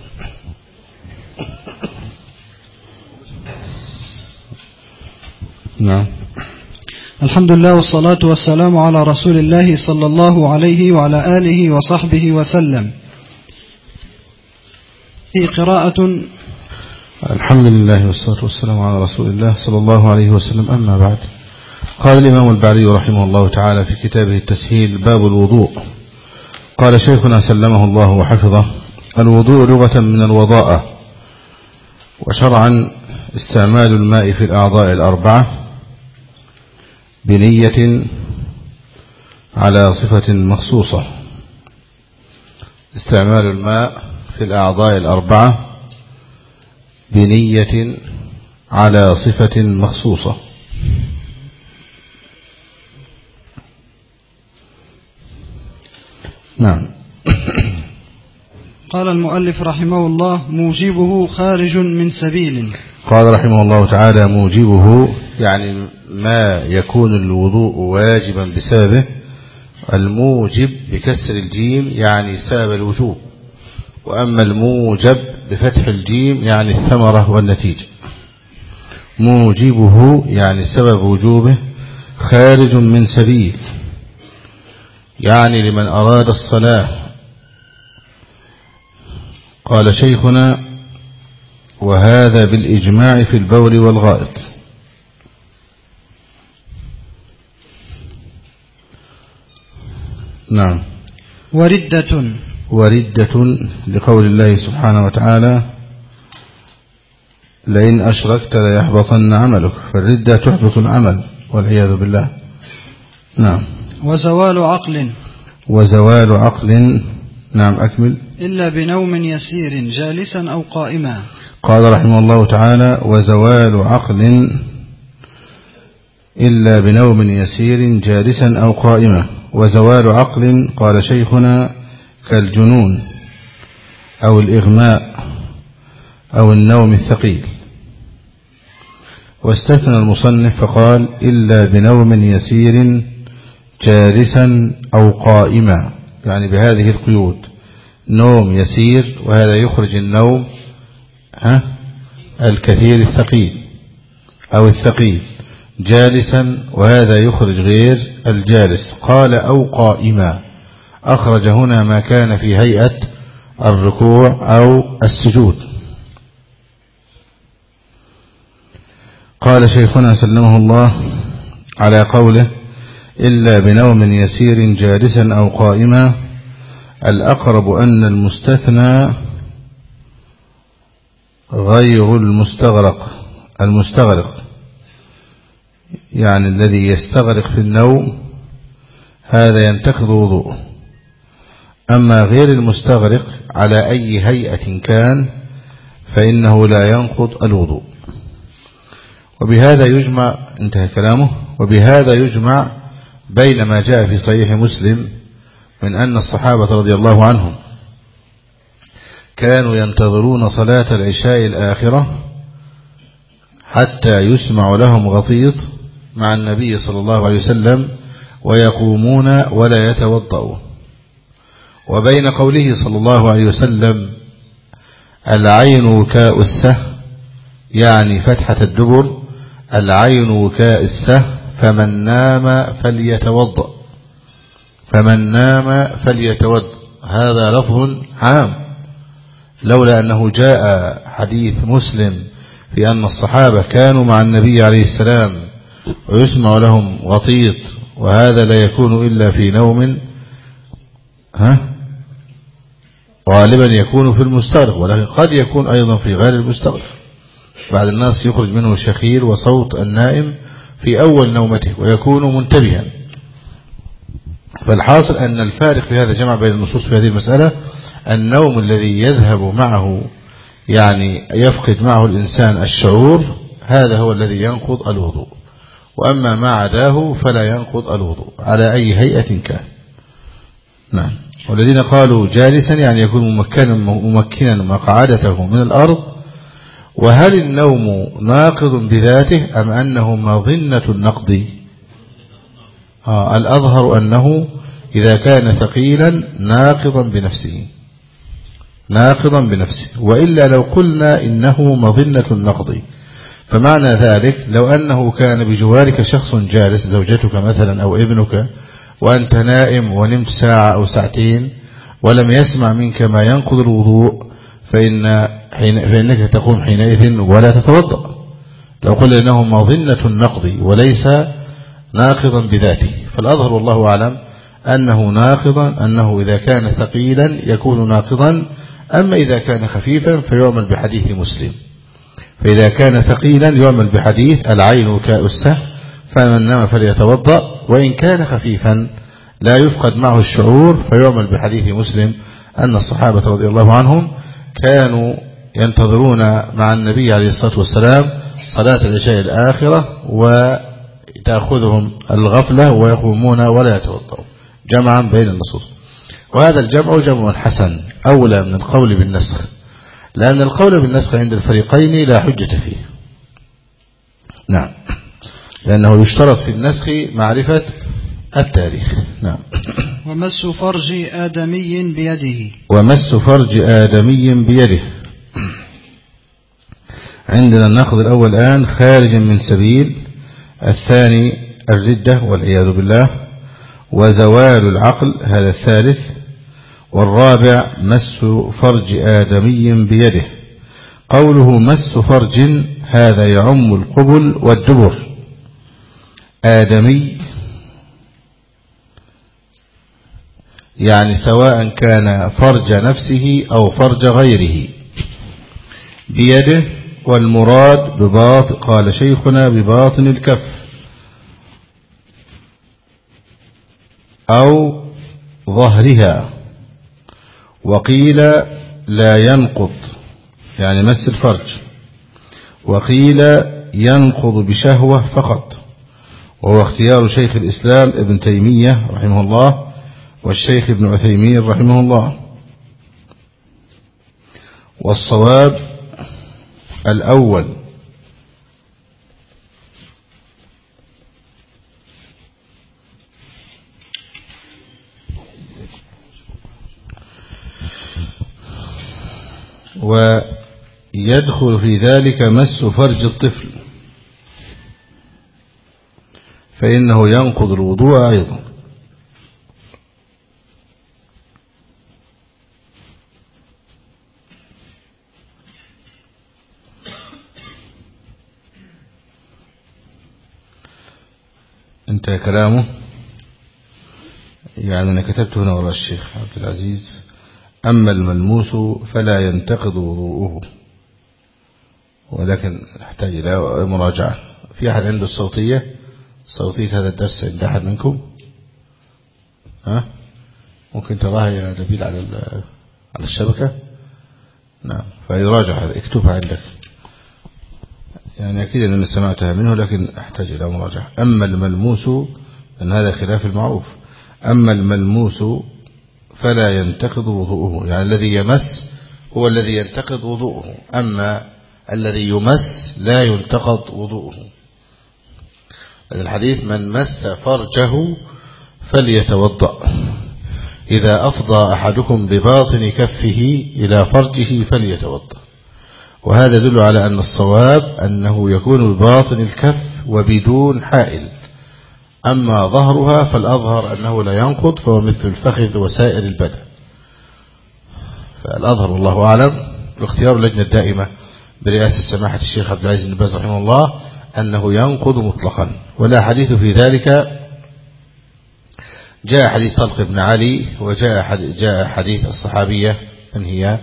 نعم. الحمد لله والصلاة والسلام على رسول الله صلى الله عليه وعلى آله وصحبه وسلم. في قراءة. الحمد لله والصلاة والسلام على رسول الله صلى الله عليه وسلم. أما بعد، قال الإمام البعري رحمه الله تعالى في كتابه التسهيل: باب الوضوء. قال شيخنا سلمه الله وحفظه: الوضوء لغة من الوضاءة، وشرعا استعمال الماء في الأعضاء الأربعة بنية على صفة مخصوصة. استعمال الماء في الأعضاء الأربعة بنية على صفة مخصوصة. نعم. قال المؤلف رحمه الله: موجبه خارج من سبيل. قال رحمه الله تعالى: موجبه يعني ما يكون الوضوء واجبا بسببه. الموجب بكسر الجيم يعني سبب الوجوب، وأما الموجب بفتح الجيم يعني الثمرة والنتيجة. موجبه يعني سبب وجوبه، خارج من سبيل يعني لمن أراد الصلاة. قال شيخنا: وهذا بالإجماع في البول والغائط. نعم. وردة لقول الله سبحانه وتعالى: لئن أشركت ليحبطن عملك. فالردة تحبط العمل والعياذ بالله. نعم. وزوال عقل. نعم، أكمل. إلا بنوم يسير جالسا أو قائما. قال رحمه الله تعالى: وزوال عقل إلا بنوم يسير جالسا أو قائما. وزوال عقل قال شيخنا كالجنون أو الإغماء أو النوم الثقيل. واستثنى المصنف فقال: إلا بنوم يسير جالسا أو قائما، يعني بهذه القيود: نوم يسير وهذا يخرج النوم الكثير الثقيل أو الثقيل، جالسا وهذا يخرج غير الجالس. قال: أو قائما، أخرج هنا ما كان في هيئة الركوع أو السجود. قال شيخنا سلمه الله على قوله: إلا بنوم يسير جالسا أو قائما، الأقرب أن المستثنى غير المستغرق، يعني الذي يستغرق في النوم هذا ينتقض وضوءه. أما غير المستغرق على أي هيئة كان فإنه لا ينقض الوضوء. وبهذا يجمع، انتهى كلامه، وبهذا يجمع بين ما جاء في صحيح مسلم من أن الصحابة رضي الله عنهم كانوا ينتظرون صلاة العشاء الآخرة حتى يسمع لهم غطيط مع النبي صلى الله عليه وسلم ويقومون ولا يتوضؤون. وبين قوله صلى الله عليه وسلم: العين وكاء السه، يعني فتحة الدبر، العين وكاء السه، فمن نام فليتوضأ. هذا لفظ عام، لولا أنه جاء حديث مسلم في أن الصحابة كانوا مع النبي عليه السلام ويسمع لهم غطيط، وهذا لا يكون إلا في نوم غالبا يكون في المستغرق، ولكن قد يكون أيضا في غير المستغرق. بعض الناس يخرج منه شخير وصوت النائم في أول نومته ويكون منتبها. فالحاصل أن الفارق في هذا جمع بين النصوص في هذه المسألة: النوم الذي يذهب معه، يعني يفقد معه الإنسان الشعور، هذا هو الذي ينقض الوضوء. وأما ما عداه فلا ينقض الوضوء على أي هيئة كان. نعم. والذين قالوا جالسا يعني يكون ممكنا مقعدته من الأرض. وهل النوم ناقض بذاته أم أنه مظنة النقض؟ الأظهر أنه إذا كان ثقيلا ناقضا بنفسه، وإلا لو قلنا إنه مظنة النقض فمعنى ذلك لو أنه كان بجوارك شخص جالس، زوجتك مثلا أو ابنك، وأنت نائم ونمت ساعة أو ساعتين ولم يسمع منك ما ينقض الوضوء، فإنك تقوم حينئذ ولا تتوضأ. لو قلنا إنه مظنة النقض وليس ناقضا بذاته، فالأظهر والله أعلم أنه ناقضا، أنه إذا كان ثقيلا يكون ناقضا. أما إذا كان خفيفا فيعمل بحديث مسلم. فإذا كان ثقيلا يعمل بحديث العين وكاء السهم، فمن نام فليتوضأ. وإن كان خفيفا لا يفقد معه الشعور فيعمل بحديث مسلم أن الصحابة رضي الله عنهم كانوا ينتظرون مع النبي عليه الصلاة والسلام صلاة العشاء الآخرة وتأخذهم الغفلة ويقومون ولا يتوضأون، جمعا بين النصوص. وهذا الجمع جمع حسن أولى من القول بالنسخ، لأن القول بالنسخ عند الفريقين لا حجة فيه. نعم، لأنه يشترط في النسخ معرفة التاريخ. نعم. ومس فرج آدمي بيده. ومس فرج آدمي بيده. عندنا النقض الأول الآن خارج من سبيل، الثاني الردة والعياذ بالله، وزوال العقل هذا الثالث، والرابع مس فرج آدمي بيده. قوله مس فرج هذا يعم القبل والدبر. آدمي يعني سواء كان فرج نفسه أو فرج غيره. بيده والمراد بباطن، قال شيخنا بباطن الكف أو ظهرها. وقيل لا ينقض يعني مس الفرج، وقيل ينقض بشهوة فقط، وهو اختيار شيخ الإسلام ابن تيمية رحمه الله والشيخ ابن عثيمين رحمه الله. والصواب الأول. ويدخل في ذلك مس فرج الطفل، فإنه ينقض الوضوء أيضا. انتهى كلامه. يعني أنا كتبت هنا وراء الشيخ عبد العزيز: أما الملموس فلا ينتقض وضوءه، ولكن نحتاج إلى مراجعة. في أحد عنده الصوتية هذا الدرس عند أحد منكم؟ ممكن تراها يا نبيل على الشبكة؟ نعم، فيراجع هذا، اكتبها عندك. يعني أكيد أنني سمعتها منه لكن أحتاج إلى مراجعة. أما الملموس، أن هذا خلاف المعروف. أما الملموس فلا ينتقض وضوءه، يعني الذي يمس هو الذي ينتقض وضوءه، أما الذي يمس لا ينتقض وضوءه. الحديث: من مس فرجه فليتوضأ، إذا أفضى أحدكم بباطن كفه إلى فرجه فليتوضأ. وهذا يدل على أن الصواب أنه يكون بباطن الكف وبدون حائل. أما ظهرها فالأظهر أنه لا ينقض، فهو مثل الفخذ وسائر البدن. فالأظهر والله أعلم باختيار اللجنة الدائمة برئاسة سماحة الشيخ عبد العزيز بن باز رحمه الله أنه ينقض مطلقا، ولا حديث في ذلك. جاء حديث طلق بن علي، وجاء حديث الصحابية من هي؟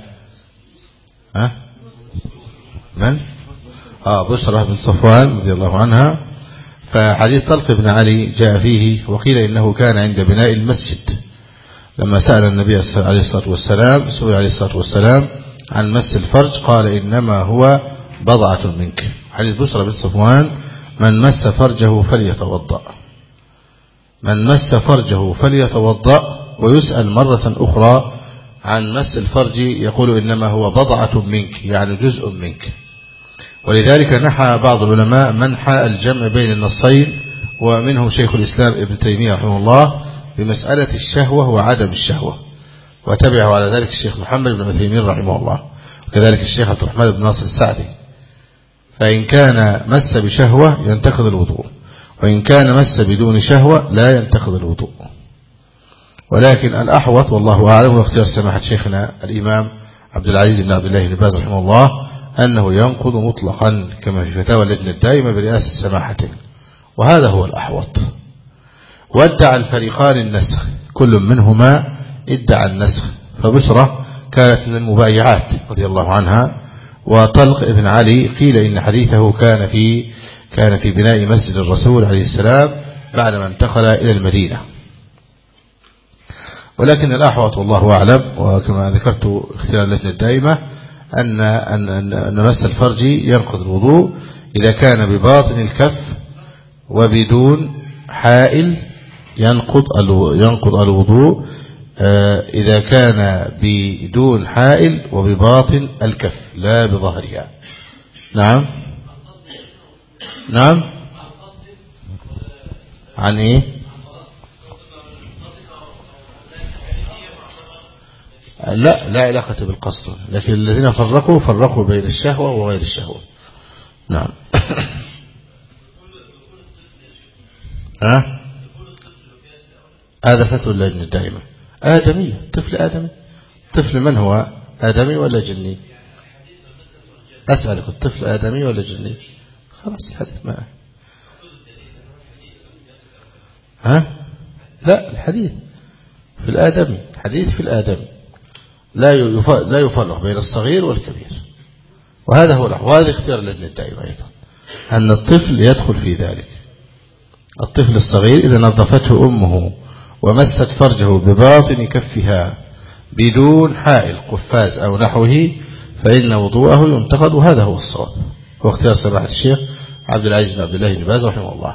من؟ بشرى بن صفوان رضي الله عنها. فحديث طلق بن علي جاء فيه وقيل إنه كان عند بناء المسجد لما سأل النبي عليه الصلاة والسلام عن مس الفرج، قال إنما هو بضعة منك. حديث بشرى بن صفوان: من مس فرجه فليتوضأ. من مس فرجه فليتوضأ. ويسأل مرة أخرى عن مس الفرج يقول إنما هو بضعة منك، يعني جزء منك. ولذلك نحى بعض العلماء منحى الجمع بين النصين، ومنهم شيخ الإسلام ابن تيمية رحمه الله بمسألة الشهوة وعدم الشهوة، وتبعه على ذلك الشيخ محمد بن عثيمين رحمه الله، وكذلك الشيخ عبد الرحمن بن ناصر السعدي. فإن كان مس بشهوة ينتقض الوضوء، وإن كان مس بدون شهوة لا ينتقض الوضوء. ولكن الأحوط والله أعلم واختيار سماحة شيخنا الإمام عبد العزيز بن عبد الله بن باز رحمه الله أنه ينقض مطلقا كما في فتاوى اللجنة الدائمة برئاسة سماحته، وهذا هو الأحوط. وادعى الفريقان النسخ، كل منهما ادعى النسخ، فبصرة كانت من المبايعات رضي الله عنها، وطلق ابن علي قيل إن حديثه كان في بناء مسجد الرسول عليه السلام بعدما انتقل إلى المدينة. ولكن الأحوط والله أعلم وكما ذكرت اختيار اللجنة الدائمة أن مس الفرج ينقض الوضوء إذا كان بباطن الكف وبدون حائل ينقض الوضوء إذا كان بدون حائل وبباطن الكف لا بظهرها. نعم نعم. عن إيه؟ لا علاقة بالقصد، لكن الذين فرقوا بين الشهوة وغير الشهوة. نعم. هذا فتوى اللجنة الدائمة آدمية، طفل آدمي. طفل من هو؟ آدمي ولا جني؟ أسألك الطفل آدمي ولا جني؟ خلاص الحديث ما لا الحديث في الآدمي، حديث في الآدمي لا يفرق بين الصغير والكبير، وهذا هو الأحوال. وهذا اختيار اللجنة الدائمة أيضا أن الطفل يدخل في ذلك. الطفل الصغير إذا نظفته أمه ومست فرجه بباطن كفها بدون حائل قفاز أو نحوه فإن وضوءه ينتقض، وهذا هو الصواب، واختيار سماحة الشيخ عبد العزيز بن عبد الله بن باز رحمه الله.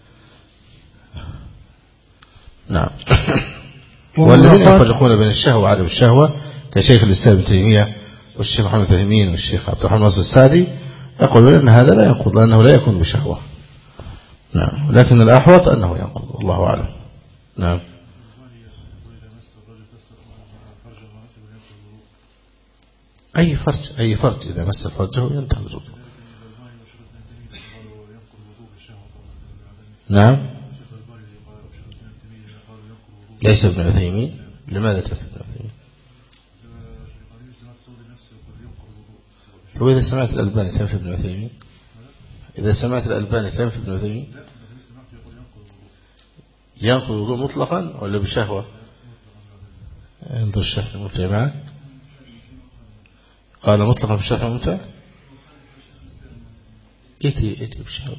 نعم. والذين يفرقون بين الشهوة وعدم الشهوة كشيخ الإسلام ابن تيمية والشيخ محمد ثمين والشيخ عبد الرحمن ناصر السعدي يقولون أن هذا لا ينقض لأنه لا يكون بشهوة. نعم. لكن الأحوط أنه ينقض والله أعلم. نعم. أي فرج إذا مس فرجه ينتهي الوضوء. نعم. ليس ابن عثيمين. لماذا تفهم ابن عثيمين؟ وإذا سمعت الألباني تنفي ابن عثيمين؟ إذا سمعت الألباني تنفي ابن عثيمين؟ ينقض الوضوء مطلقا ولا بشهوة؟ انظر الشرح الممتع معك. قال مطلقا بالشرح الممتع. ائتي بالشهوة.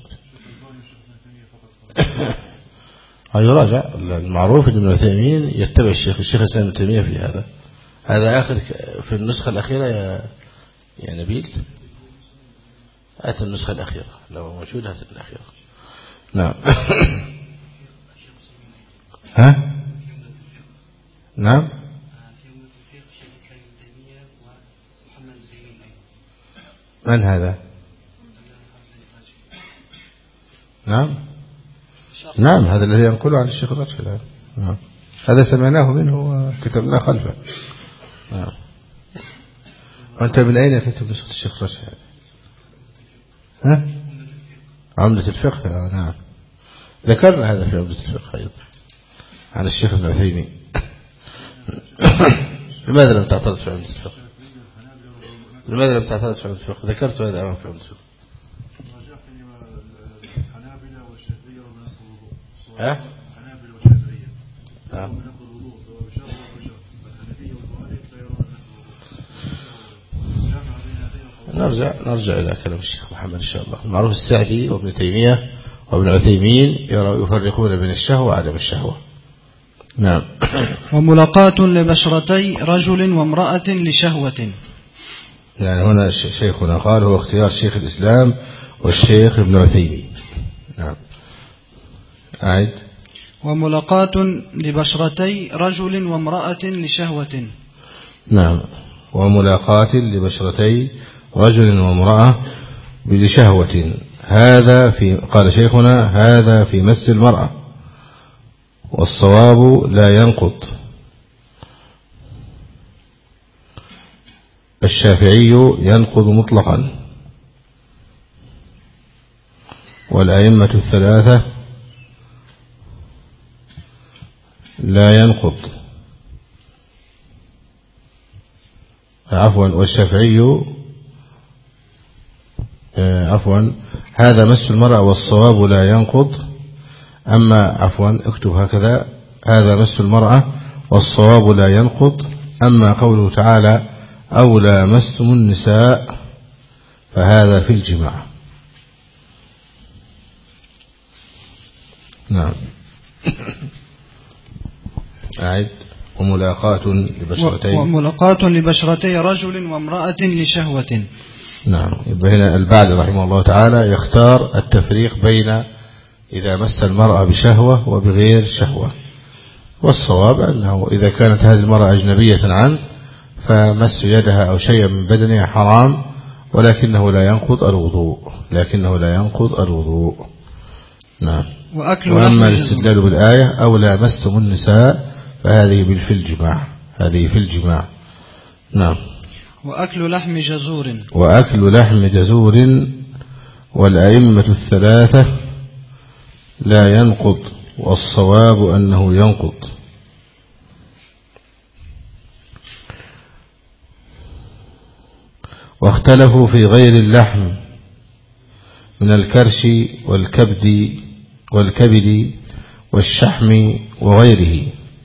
يراجع. المعروف أن ابن عثيمين يتبع الشيخ الإسلام ابن تيمية في هذا آخر في النسخة الأخيرة يا نبيل. أتى النسخة الأخيرة لو موجود هذه الأخيرة. نعم. نعم. من هذا؟ نعم هذا الذي ينقله عن الشيخ الراشد. نعم. هذا سمعناه منه وكتبناه خلفه. نعم. وأنت من أين كتب نسخة الشيخ الراشد؟ عمدة الفقه. نعم ذكرنا هذا في عمدة الفقه أيضا عن الشيخ ابن عثيمين. لماذا لم تعترض في عمدة الفقه؟ ذكرت هذا أمام في عمدة الفقه. نرجع إلى كلام الشيخ محمد إن شاء الله. المعروف السعدي وابن تيمية وابن عثيمين يفرقون بين الشهوة وعدم الشهوة. نعم. وملاقاة لبشرتي رجل وامرأة لشهوة. يعني هنا شيخنا قال هو اختيار شيخ الإسلام والشيخ ابن عثيمين. نعم. أعد. وملاقاة لبشرتي رجل وامرأة لشهوة. نعم. وملاقاة لبشرتي رجل وامرأة لشهوة. هذا قال شيخنا هذا في مس المرأة، والصواب لا ينقض. الشافعي ينقض مطلقا. والأئمة الثلاثة لا ينقض. والشافعي هذا مس المرأة والصواب لا ينقض. اكتب هكذا: هذا مس المرأة والصواب لا ينقض. أما قوله تعالى أو لامستم النساء فهذا في الجماع. نعم. أعد: وملاقاة لبشرتي رجل وامرأة لشهوة. نعم. يبقى هنا البعد رحمه الله تعالى يختار التفريق بين إذا مس المرأة بشهوة وبغير شهوة. والصواب أنه إذا كانت هذه المرأة أجنبية عنه فمس يدها أو شيئا من بدنها حرام، ولكنه لا ينقض الوضوء. نعم. وأما الاستدلال بالآية أو لامستم النساء فهذه في الجماع. نعم. وأكل لحم جزور والأئمة الثلاثة لا ينقض، والصواب أنه ينقض. واختلفوا في غير اللحم من الكرش والكبد والشحم وغيره،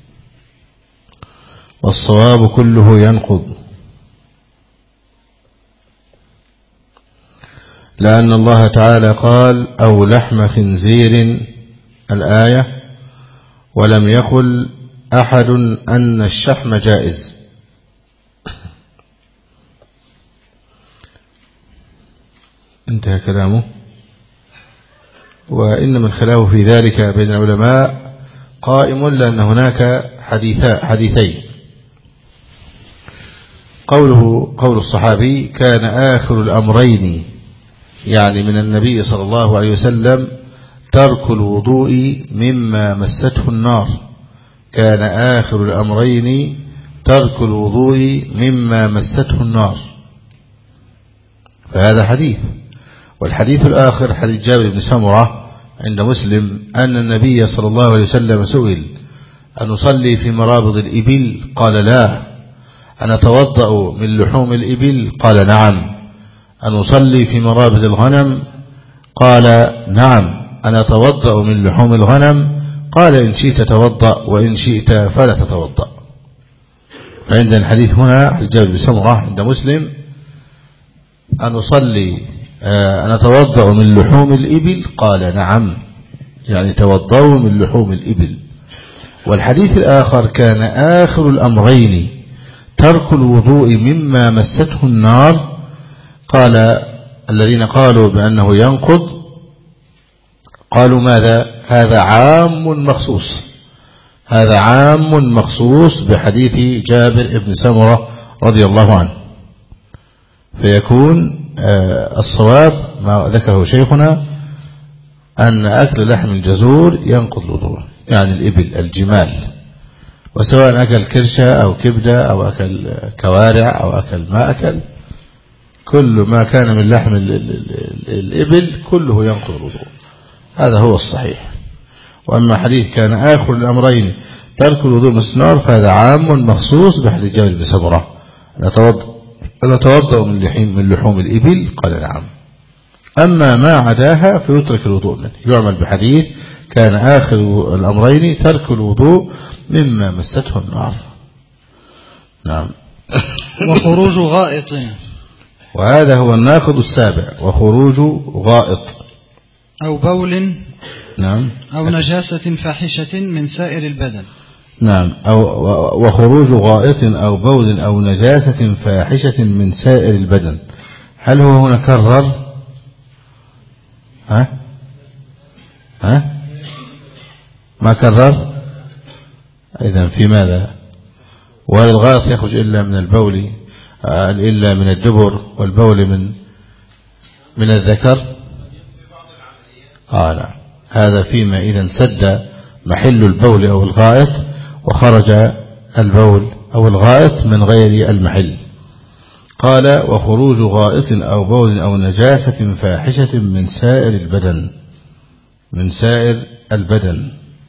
والصواب كله ينقض، لأن الله تعالى قال أو لحم خنزير الآية، ولم يقل أحد أن الشحم جائز. انتهى كلامه. وإنما الخلاف في ذلك بين العلماء قائم، لأن هناك حديثين. قول الصحابي كان آخر الأمرين يعني من النبي صلى الله عليه وسلم ترك الوضوء مما مسته النار. كان آخر الأمرين ترك الوضوء مما مسته النار، فهذا حديث. والحديث الآخر حديث جابر بن سمرة عند مسلم أن النبي صلى الله عليه وسلم سئل أن نصلي في مرابض الإبل؟ قال لا. أن أتوضأ من لحوم الإبل؟ قال نعم. أن نصلي في مرابض الغنم؟ قال نعم. أن أتوضأ من لحوم الغنم؟ قال إن شئت توضأ وإن شئت فلا تتوضأ. فعند الحديث هنا حديث جابر بن سمرة عند مسلم أن أتوضأ من لحوم الإبل؟ قال نعم، يعني توضأوا من لحوم الإبل. والحديث الآخر كان آخر الأمرين ترك الوضوء مما مسته النار. قال الذين قالوا بأنه ينقض قالوا ماذا؟ هذا عام مخصوص بحديث جابر بن سمرة رضي الله عنه. فيكون الصواب ما ذكره شيخنا أن أكل لحم الجزور ينقض الوضوء، يعني الإبل الجمال، وسواء أكل كرشة أو كبدة أو أكل كوارع أو أكل ما أكل، كل ما كان من لحم الإبل كله ينقض الوضوء. هذا هو الصحيح. وأما حديث كان آخر الأمرين ترك الوضوء مسنار فهذا عام مخصوص بحديث جابر بن سمرة نتوضأ من لحوم الإبل؟ قال نعم. أما ما عداها فيترك الوضوء منه، يعمل بحديث كان آخر الأمرين ترك الوضوء مما مسته النار. نعم. وخروج غائط، وهذا هو الناقض السابع، وخروج غائط أو بول، نعم، أو نجاسة فاحشة من سائر البدن. نعم. وخروج غائط أو بول أو نجاسة فاحشة من سائر البدن. هل هو هنا كرر؟ ما كرر؟ إذن في ماذا؟ وهل الغائط يخرج إلا من البول إلا من الدبر، والبول من الذكر؟ لا. هذا فيما إذا سد محل البول أو الغائط وخرج البول أو الغائط من غير المحل. قال وخروج غائط أو بول أو نجاسة فاحشة من سائر البدن. من سائر البدن.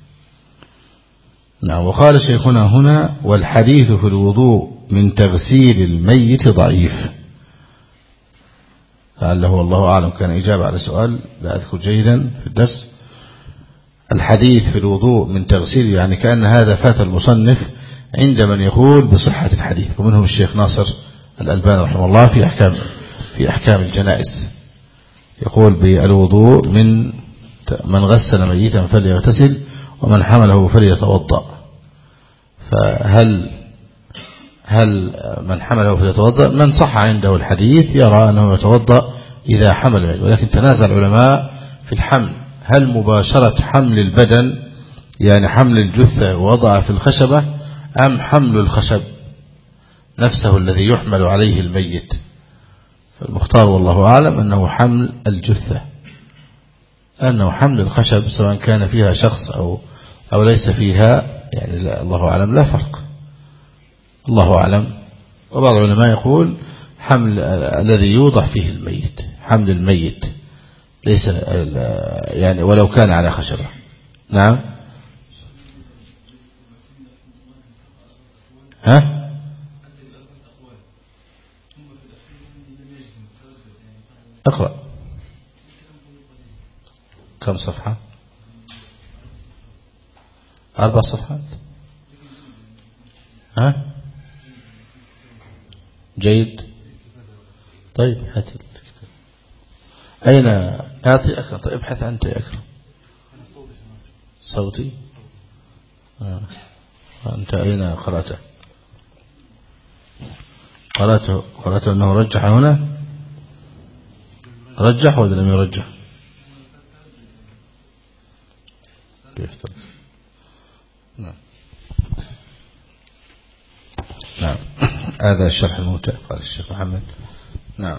نعم. وقال شيخنا هنا: والحديث في الوضوء من تغسيل الميت ضعيف. لعله والله أعلم كان إجابة على سؤال لا أذكر جيدا في الدرس. الحديث في الوضوء من تغسيل، يعني كأن هذا فات المصنف عند من يقول بصحة الحديث، ومنهم الشيخ ناصر الألباني رحمه الله في أحكام الجنائز، يقول بالوضوء من غسل ميتا فليغتسل ومن حمله فليتوضأ. فهل من حمله فليتوضأ؟ من صح عنده الحديث يرى أنه يتوضأ إذا حمل ميت، ولكن تنازع العلماء في الحمل، هل مباشرة حمل البدن يعني حمل الجثة ووضع في الخشبة، أم حمل الخشب نفسه الذي يحمل عليه الميت؟ فالمختار والله أعلم أنه حمل الجثة، أنه حمل الخشب سواء كان فيها شخص أو ليس فيها، يعني لا، الله أعلم، لا فرق، الله أعلم. وبعض العلماء يقول حمل الذي يوضع فيه الميت، حمل الميت ليس يعني ولو كان على خشبة. نعم. ها؟ اقرأ. كم صفحة؟ 4 صفحات. ها؟ جيد. طيب هات الكتاب. أين أعطي أكرم؟ طيب ابحث أنت يا أكرم. صوتي. أنت أين قرأته؟ قرأته أنه رجح هنا، رجح ولا لم يرجح؟ نعم. نعم. هذا الشرح الممتع قال الشيخ محمد. نعم.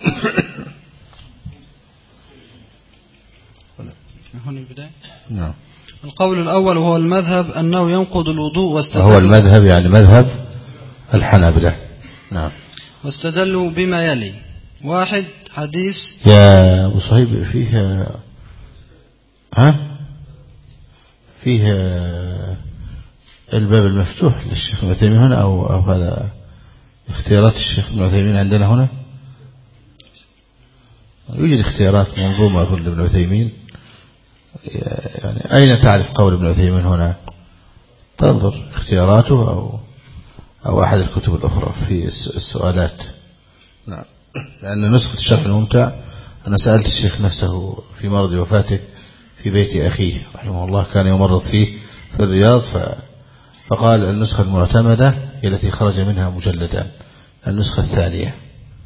هنا البداية. نعم. القول الأول وهو المذهب أنه ينقض الوضوء، واستدلوا، هو المذهب يعني مذهب الحنابلة. نعم. واستدلوا بما يلي: 1 حديث. يا أبو صهيب فيها الباب المفتوح للشيخ ابن عثيمين هنا أو هذا اختيارات الشيخ ابن عثيمين عندنا هنا؟ يوجد اختيارات منظومة أظن لابن عثيمين، يعني أين تعرف قول ابن عثيمين هنا؟ تنظر اختياراته أو أحد الكتب الأخرى في السؤالات. نعم. لأن نسخة الشرح الممتع أنا سألت الشيخ نفسه في مرض وفاته في بيت أخيه رحمه الله، كان يمرض فيه في الرياض، فقال النسخة المعتمدة هي التي خرج منها مجلدان، النسخة الثانية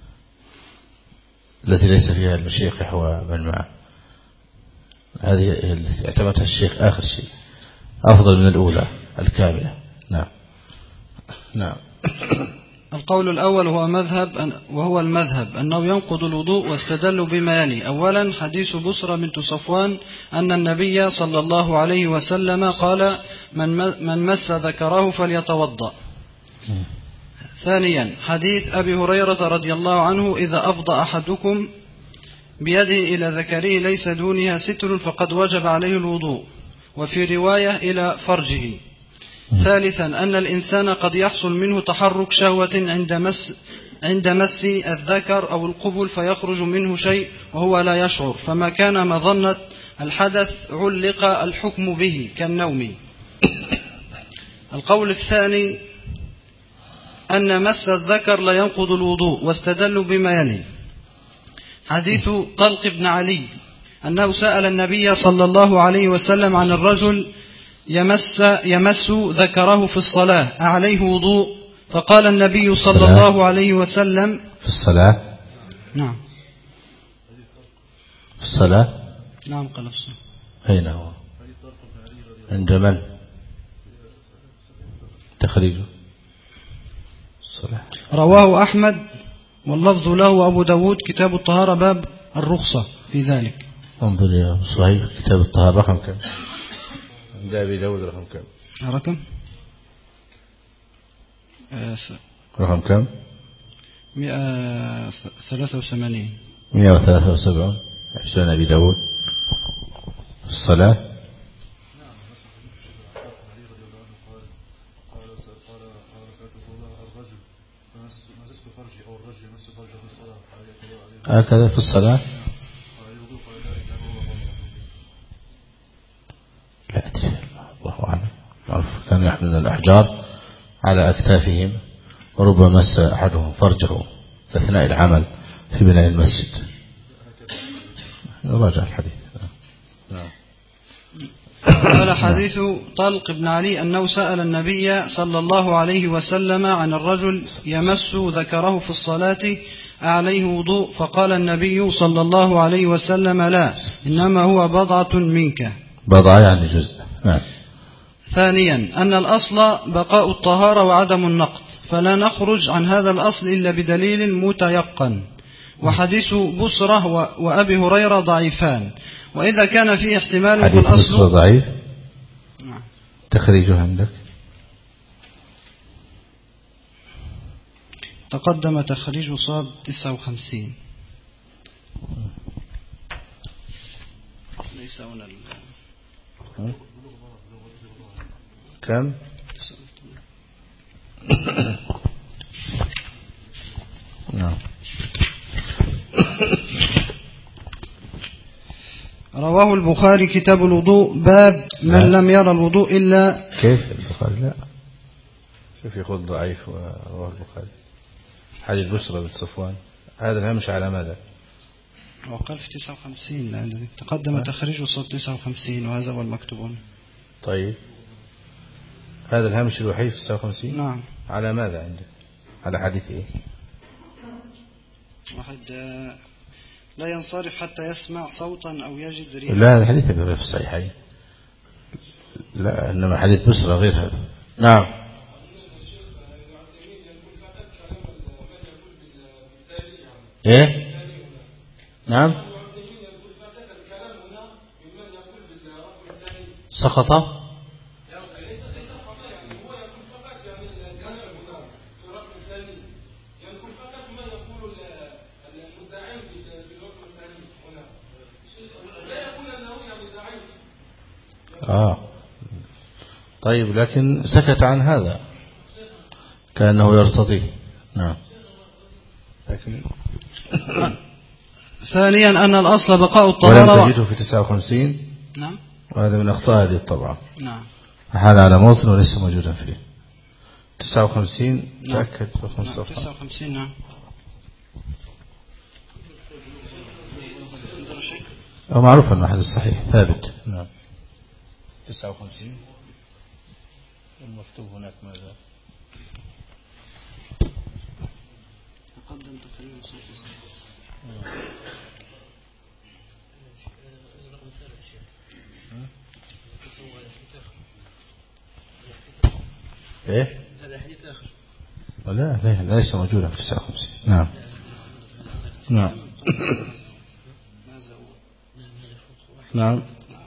التي ليس فيها المشيخ ومن معه، هذه التي اعتمدها الشيخ آخر شيء، أفضل من الأولى الكاملة. نعم. نعم. القول الأول وهو المذهب أنه ينقض الوضوء، واستدلوا بما يلي: أولا حديث بصرة بنت صفوان أن النبي صلى الله عليه وسلم قال: من مس ذكره فليتوضأ. ثانيا حديث أبي هريرة رضي الله عنه: إذا أفضى أحدكم بيده إلى ذكره ليس دونها ستر فقد وجب عليه الوضوء، وفي رواية إلى فرجه. ثالثا أن الإنسان قد يحصل منه تحرك شهوة عند مس الذكر أو القبل، فيخرج منه شيء وهو لا يشعر، فما كان مظنة الحدث علق الحكم به كالنوم. القول الثاني أن مس الذكر لا ينقض الوضوء، واستدلوا بما يلي: حديث طلق بن علي أنه سأل النبي صلى الله عليه وسلم عن الرجل يمس ذكره في الصلاة أعليه وضوء؟ فقال النبي صلى الله عليه وسلم: في الصلاة. نعم. في الصلاة. نعم قال الصلاة. أين هو؟ عند من؟ تخريجه الصلاة. رواه أحمد واللفظ له، وأبو داود كتاب الطهارة باب الرخصة في ذلك. انظر يا صحيح كتاب الطهارة رقم كم؟ عند أبي داود رقم كم؟ رقم كم؟ 183. 173 عشان أبي داود الصلاة. هكذا في الصلاة. لا أدري، الله أعلم. كان يحملون الأحجار على أكتافهم، وربما مس أحدهم فرجه أثناء العمل في بناء المسجد. راجع الحديث. قال حديث طلق بن علي أنه سأل النبي صلى الله عليه وسلم عن الرجل يمس ذكره في الصلاة عليه وضوء، فقال النبي صلى الله عليه وسلم لا، إنما هو بضعة منك. بضعة يعني جزء. نعم. ثانيا أن الأصل بقاء الطهارة وعدم النقض، فلا نخرج عن هذا الأصل إلا بدليل متيقن. وحديث بصرة وأبي هريرة ضعيفان، وإذا كان فيه احتمال حديث بصرة ضعيف. نعم. تخريجه عندك؟ تقدم تخريج صاد 59. ليس هنا كم؟ نعم. رواه البخاري كتاب الوضوء باب من لم يرى الوضوء إلا. كيف البخاري؟ لا، كيف يقول ضعيف ورواه البخاري؟ حديث بشرى بن صفوان هذا الهمش على ماذا؟ وقال في 59 تقدم تخريج صوت 59 وهذا هو المكتوب. طيب هذا الهمش الوحيد في 59. نعم. على ماذا عندك؟ على حديث ايه؟ واحد لا ينصرف حتى يسمع صوتا أو يجد ريحا. لا، هذا حديث غير في الصحيحين. لا، إنما حديث بشرى غير هذا. نعم. ايه؟ نعم. سقط. طيب، لكن سكت عن هذا كأنه يرتضي. نعم. لكن ثانيا أن الأصل بقاء الطهارة. ولم تجده في 59. نعم. وهذا من أخطاء هذه الطبعة. نعم. حال على موطن وليس موجودا فيه. 59. نعم. تأكد رقم الصفحة. 59. نعم. معروف أن هذا الصحيح ثابت. نعم. 59 المكتوب هناك ماذا؟ تقدم تقريبا صوت. ايه؟ هذا حديث آخر. لا، ليس موجودا في 59. نعم. نعم. نعم.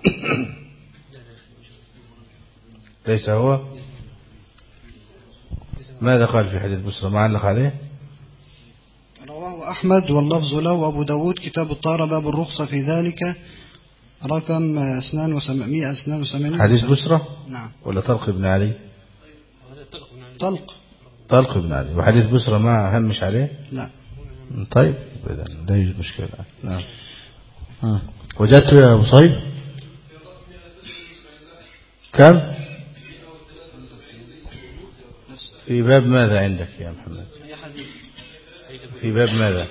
ليس هو. ماذا قال في حديث بشرى؟ ما علق عليه؟ رواه أحمد واللفظ له وأبو داود كتاب الطهارة باب الرخصة في ذلك رقم 182. حديث بشرى؟ نعم. ولا طلق بن علي؟ طلق بن علي. وحديث بشرى ما همش عليه؟ لا. طيب إذن لا يوجد مشكلة. نعم. وجدت يا أبو صيب كم؟ في باب ماذا عندك يا محمد؟ في باب ماذا؟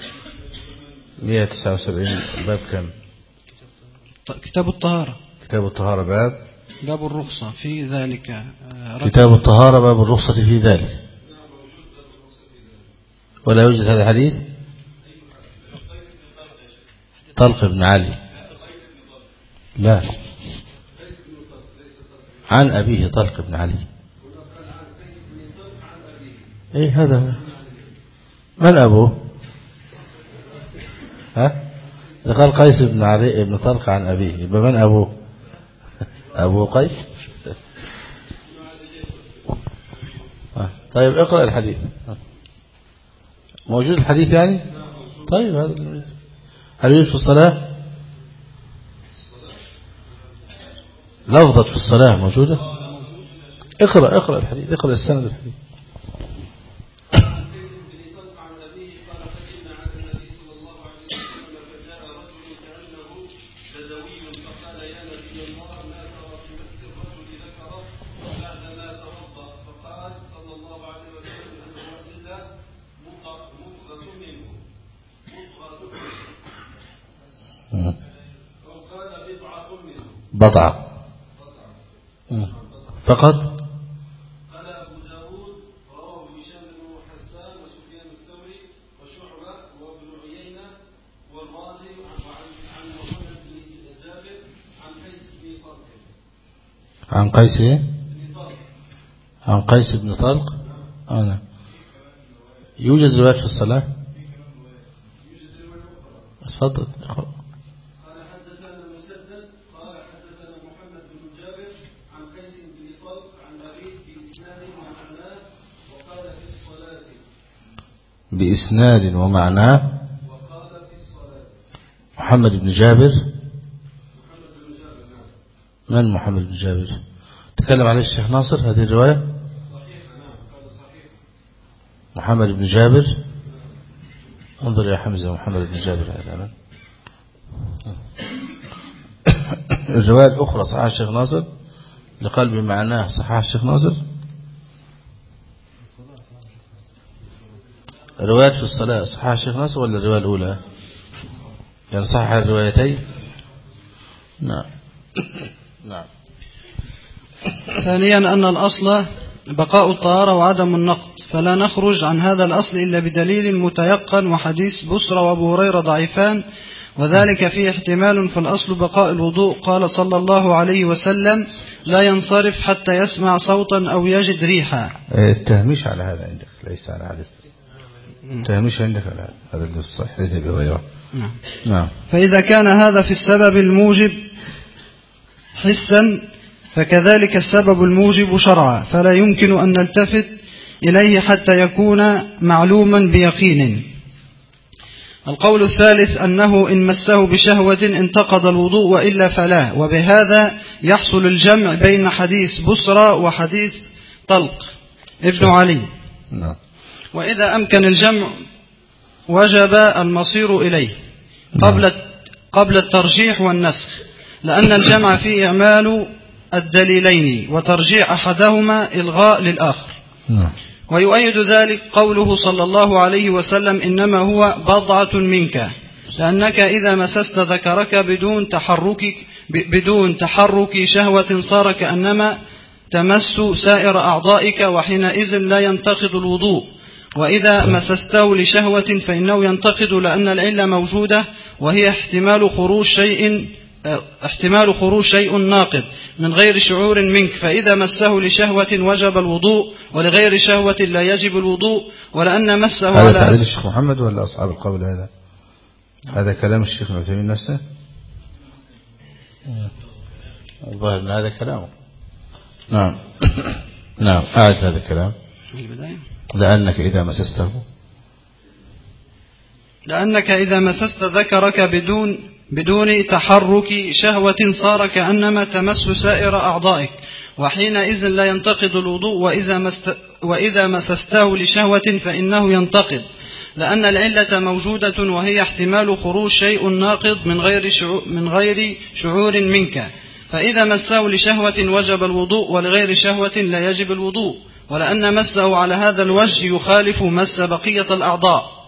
179. باب كم؟ كتاب الطهارة. كتاب الطهارة باب الرخصة في ذلك. كتاب الطهارة باب الرخصة في ذلك. ولا يوجد هذا الحديث؟ طلق بن علي. لا، عن أبيه طلق بن علي. ايه هذا هو. من أبوه؟ قال قيس بن علي بن طلق عن أبيه. يبقى من أبوه؟ أبو قيس. طيب اقرأ الحديث. موجود الحديث يعني؟ طيب هذا هل يوجد في الصلاة؟ لفظة في الصلاة موجودة. اقرأ الحديث، اقرأ السند الحديث. بضعة فقط. قال أبو داود رواه هشام بن حسان وسفيان الثوري وشعبة وابن عيينة والرازي عن محمد بن جابر عن قيس بن طلق. عن قيس ايه؟ عن قيس بن طلق. أنا يوجد روايات في الصلاة. اتفضل. بإسناد ومعناه. وقال في الصلاة. محمد بن جابر. من محمد بن جابر؟ تكلم عليه الشيخ ناصر هذه الرواية. صحيح. نعم قال صحيح. محمد بن جابر. انظر يا حمزة، محمد بن جابر هذا. الرواية الأخرى صحيح الشيخ ناصر اللي قال بمعناه صحيح الشيخ ناصر. روايات في الصلاة صحيح الشيخ ناصر ولا الرواية الأولى؟ يعني صحيح الروايتين. نعم. نعم. ثانيا أن الأصل بقاء الطهارة وعدم النقض، فلا نخرج عن هذا الأصل إلا بدليل متيقن، وحديث بسرى وأبو هريرة ضعيفان وذلك فيه احتمال، فالأصل بقاء الوضوء. قال صلى الله عليه وسلم: لا ينصرف حتى يسمع صوتا أو يجد ريحا. التهميش على هذا عندك ليس على حديث. التهميش عندك على هذا اللي الصحيح حديث أبي هريرة. نعم. فإذا كان هذا في السبب الموجب حسا فكذلك السبب الموجب شرعا، فلا يمكن أن نلتفت إليه حتى يكون معلوما بيقين. القول الثالث أنه إن مسه بشهوة انتقض الوضوء وإلا فلا، وبهذا يحصل الجمع بين حديث بسرى وحديث طلق ابن علي. وإذا أمكن الجمع وجب المصير إليه قبل الترجيح والنسخ، لأن الجمع فيه إعمال الدليلين وترجيع أحدهما إلغاء للآخر. ويؤيد ذلك قوله صلى الله عليه وسلم: إنما هو بضعة منك، لأنك إذا مسست ذكرك بدون تحرك شهوة صار كأنما تمس سائر أعضائك، وحينئذ لا ينتقض الوضوء. وإذا مسسته لشهوة فإنه ينتقض، لأن العلة موجودة وهي احتمال خروج شيء ناقض من غير شعور منك، فإذا مسه لشهوة وجب الوضوء، ولغير شهوة لا يجب الوضوء. ولأن مسه هذا تعليل الشيخ محمد ولا أصحاب القول؟ هذا كلام الشيخ ابن عثيمين نفسه. الظاهر من هذا كلامه. نعم. نعم. أعد هذا الكلام. لأنك إذا مسست ذكرك بدون تحرك شهوة صار كأنما تمس سائر أعضائك، وحينئذ لا ينتقض الوضوء. وإذا مسسته لشهوة فإنه ينتقض، لأن العلة موجودة وهي احتمال خروج شيء ناقض من غير شعور منك، فإذا مسه لشهوة وجب الوضوء، ولغير شهوة لا يجب الوضوء. ولأن مسه على هذا الوجه يخالف مس بقية الأعضاء.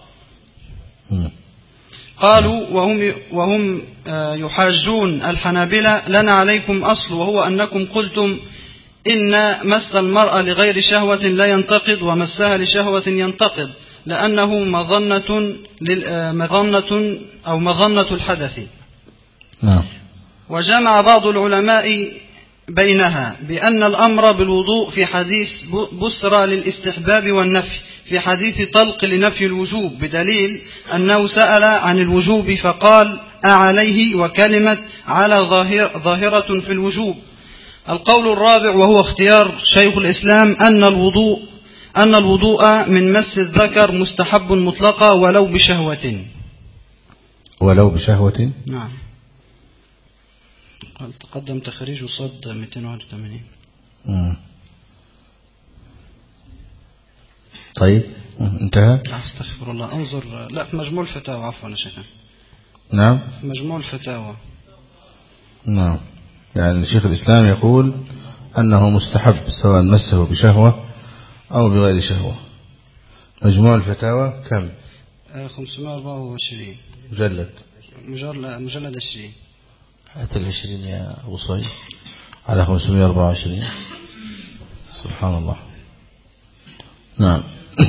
قالوا وهم يحاجون الحنابلة: لنا عليكم أصل، وهو أنكم قلتم إن مس المرأة لغير شهوة لا ينتقض، ومسها لشهوة ينتقض، لأنه مظنة الحدث. وجمع بعض العلماء بينها بأن الأمر بالوضوء في حديث بسرى للاستحباب والنفي، في حديث طلق لنفي الوجوب، بدليل أنه سأل عن الوجوب فقال: أعليه، وكلمة على ظاهرة في الوجوب. القول الرابع وهو اختيار شيخ الإسلام أن الوضوء من مس الذكر مستحب مطلقا ولو بشهوة. نعم. قال تقدم تخريج صد 281. طيب انتهى. استغفر الله، انظر، لا في مجموع الفتاوى، عفوا يا شيخ. نعم في مجموع الفتاوى. نعم، يعني شيخ الإسلام يقول أنه مستحب سواء مسه بشهوة أو بغير شهوة. مجموع الفتاوى كم؟ 524 مجلد 20. حتى 20 يا أبو صيد على 524. سبحان الله. نعم.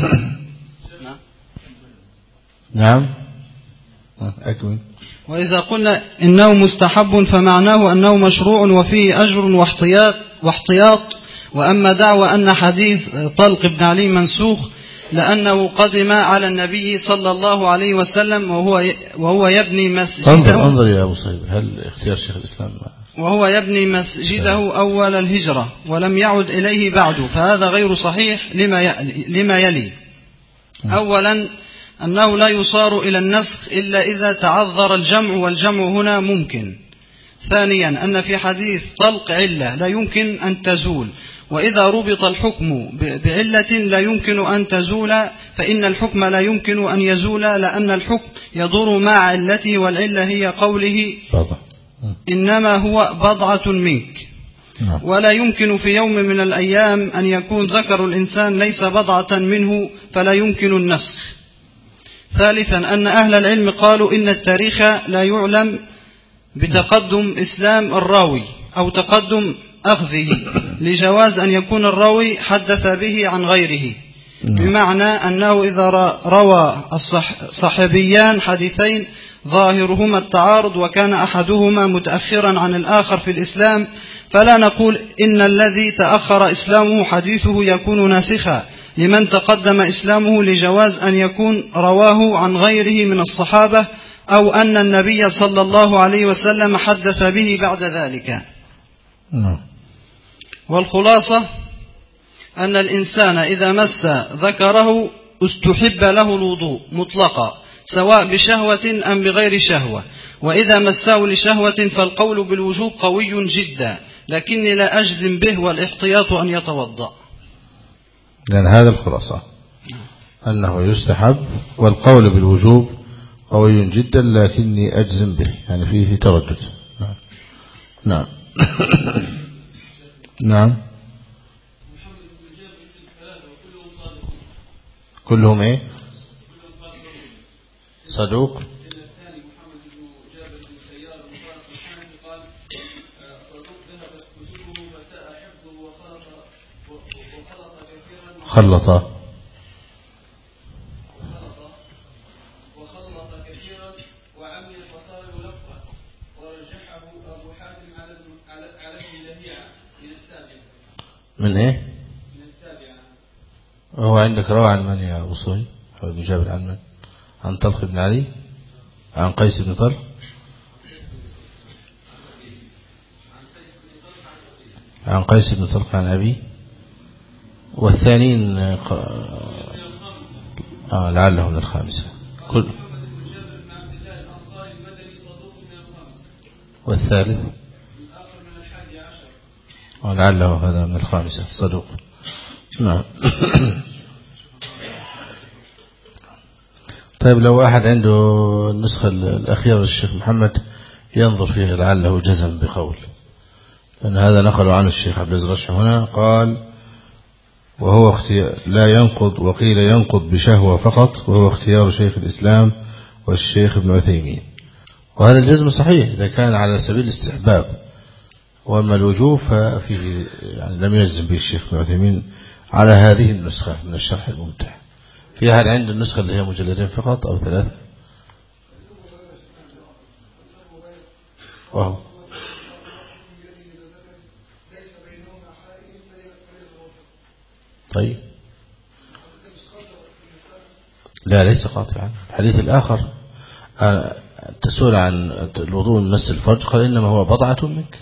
نعم أكمل. وإذا قلنا إنه مستحب فمعناه أنه مشروع وفيه أجر واحتياط. وأما دعوى أن حديث طلق بن علي منسوخ لأنه قدم على النبي صلى الله عليه وسلم وهو يبني مسجده. انظر يا أبو صيب، هل اختيار شيخ الإسلام وهو يبني مسجده أول الهجرة ولم يعد إليه بعد، فهذا غير صحيح لما يلي. أولا أنه لا يصار إلى النسخ إلا إذا تعذر الجمع، والجمع هنا ممكن. ثانيا أن في حديث طلق علة لا يمكن أن تزول، وإذا ربط الحكم بعلة لا يمكن أن تزول، فإن الحكم لا يمكن أن يزول لأن الحكم يضر مع علته، والعلة هي قوله إنما هو بضعة منك. ولا يمكن في يوم من الأيام أن يكون ذكر الإنسان ليس بضعة منه، فلا يمكن النسخ. ثالثا أن أهل العلم قالوا إن التاريخ لا يعلم بتقدم إسلام الراوي أو تقدم أخذه، لجواز أن يكون الراوي حدث به عن غيره، بمعنى أنه إذا روى الصحابيان حديثين ظاهرهما التعارض وكان أحدهما متأخرا عن الآخر في الإسلام، فلا نقول إن الذي تأخر إسلامه حديثه يكون ناسخا لمن تقدم إسلامه، لجواز أن يكون رواه عن غيره من الصحابة، أو أن النبي صلى الله عليه وسلم حدث به بعد ذلك. والخلاصة أن الإنسان إذا مس ذكره استحب له الوضوء مطلقا سواء بشهوة أم بغير شهوة، وإذا مسه لشهوة فالقول بالوجوب قوي جدا، لكني لا أجزم به، والاحتياط أن يتوضأ. لأن هذا الخلاصة أنه يستحب، والقول بالوجوب قوي جدا لكني أجزم به، يعني فيه تردد. نعم. نعم. كلهم ايه؟ صدوق. خلط كثيرا وعمي فصار يلقى، ورجحه أبو حاتم على ابن لهيعة من السابعة. من ايه؟ من السابعة. هو عندك روى عن من يا أبو صهيب؟ هو ابن جابر عن من؟ عن طلق بن علي، عن قيس بن طلق، عن قيس بن طلق عن أبي، والثانيين لعله من الخامسة. كل والثالث ولعله هذا من الخامسة صدوق. نعم. طيب لو أحد عنده النسخة الأخيرة للشيخ محمد ينظر فيه لعله جزم بقول، لأن هذا نقل عن الشيخ عبد العزيز هنا قال وهو لا ينقض، وقيل ينقض بشهوة فقط، وهو اختيار شيخ الإسلام والشيخ ابن عثيمين. وهذا الجزم صحيح إذا كان على سبيل الاستحباب، وأما الوجوب ففيه يعني لم يجزم به الشيخ ابن عثيمين على هذه النسخة من الشرح الممتع. في أحد عنده النسخة اللي هي مجلدين فقط أو 3؟ وهو طيب لا ليس قاطعا. الحديث الآخر تسأل عن الوضوء من مس الفرج قال إنما هو بضعة منك.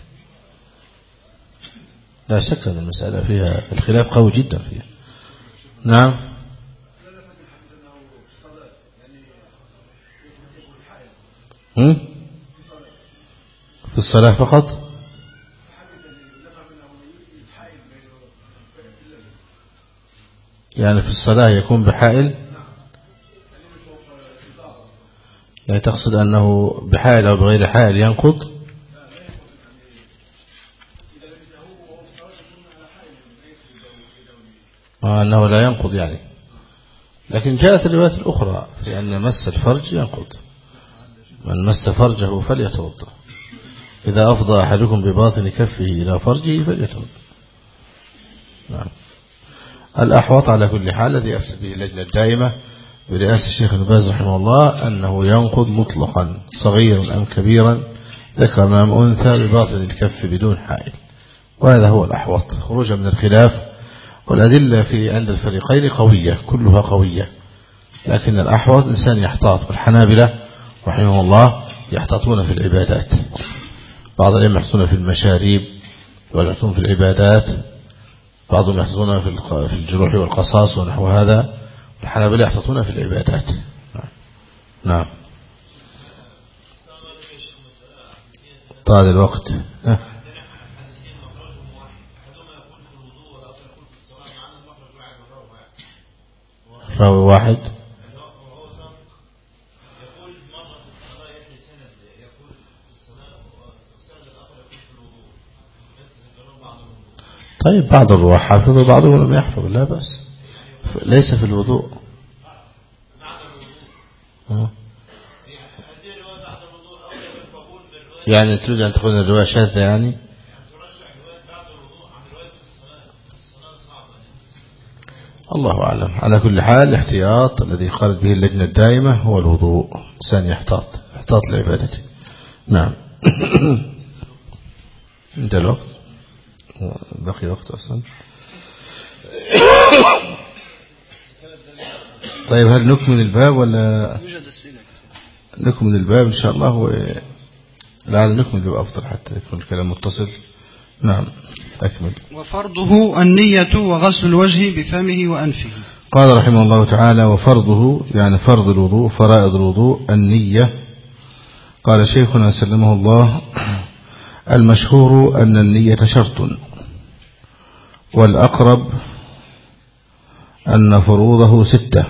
لا شك أن المسألة فيها الخلاف قوي جدا فيها. نعم. في الصلاة فقط. يعني في الصلاة يكون بحائل، يعني تقصد أنه بحائل أو بغير حائل ينقض؟ أنه لا ينقض يعني، لكن جاءت الروايات الأخرى في أن مس الفرج ينقض. من مس فرجه فليتوضأ، إذا أفضى أحدكم بباطن كفه إلى فرجه فليتوضأ. نعم. الأحوط على كل حال الذي أفتى به اللجنة الدائمة برئاسة الشيخ ابن باز رحمه الله أنه ينقض مطلقا صغيرا أم كبيرا، ذكر أم أنثى بباطن الكف بدون حائل، وهذا هو الأحوط خروجا من الخلاف. والأدلة في عند الفريقين قوية، كلها قوية، لكن الأحوط إنسان يحتاط. والحنابلة رحمه الله يحتاطون في العبادات، بعض الأئمة يحتاطون في المشاريب ويحتاطون في العبادات، بعضهم يحتاطون في الجروح والقصاص ونحو هذا، والحنابلة يحتاطون في العبادات. نعم. طال الوقت. راوي واحد طيب، بعض الرواة حافظ وبعضهم لم يحفظ، لا بأس، ليس في الوضوء. يعني تريد أن تكون الرواية شاذة يعني؟ الله أعلم. على كل حال الاحتياط الذي قالت به اللجنة الدائمة هو الوضوء، إنسان يحتاط لعبادته. نعم. انت الوقت بقي وقت أصلا. طيب، هل نكمل الباب ولا نكمل الباب إن شاء الله؟ لعل نكمل الباب أفضل حتى يكون الكلام متصل. نعم، أكمل. وفرضه النية وغسل الوجه بفمه وأنفه. قال رحمه الله تعالى: وفرضه يعني فرض الوضوء، فرائض الوضوء النية. قال شيخنا سلمه الله: المشهور أن النية شرط، والأقرب أن فروضه 6.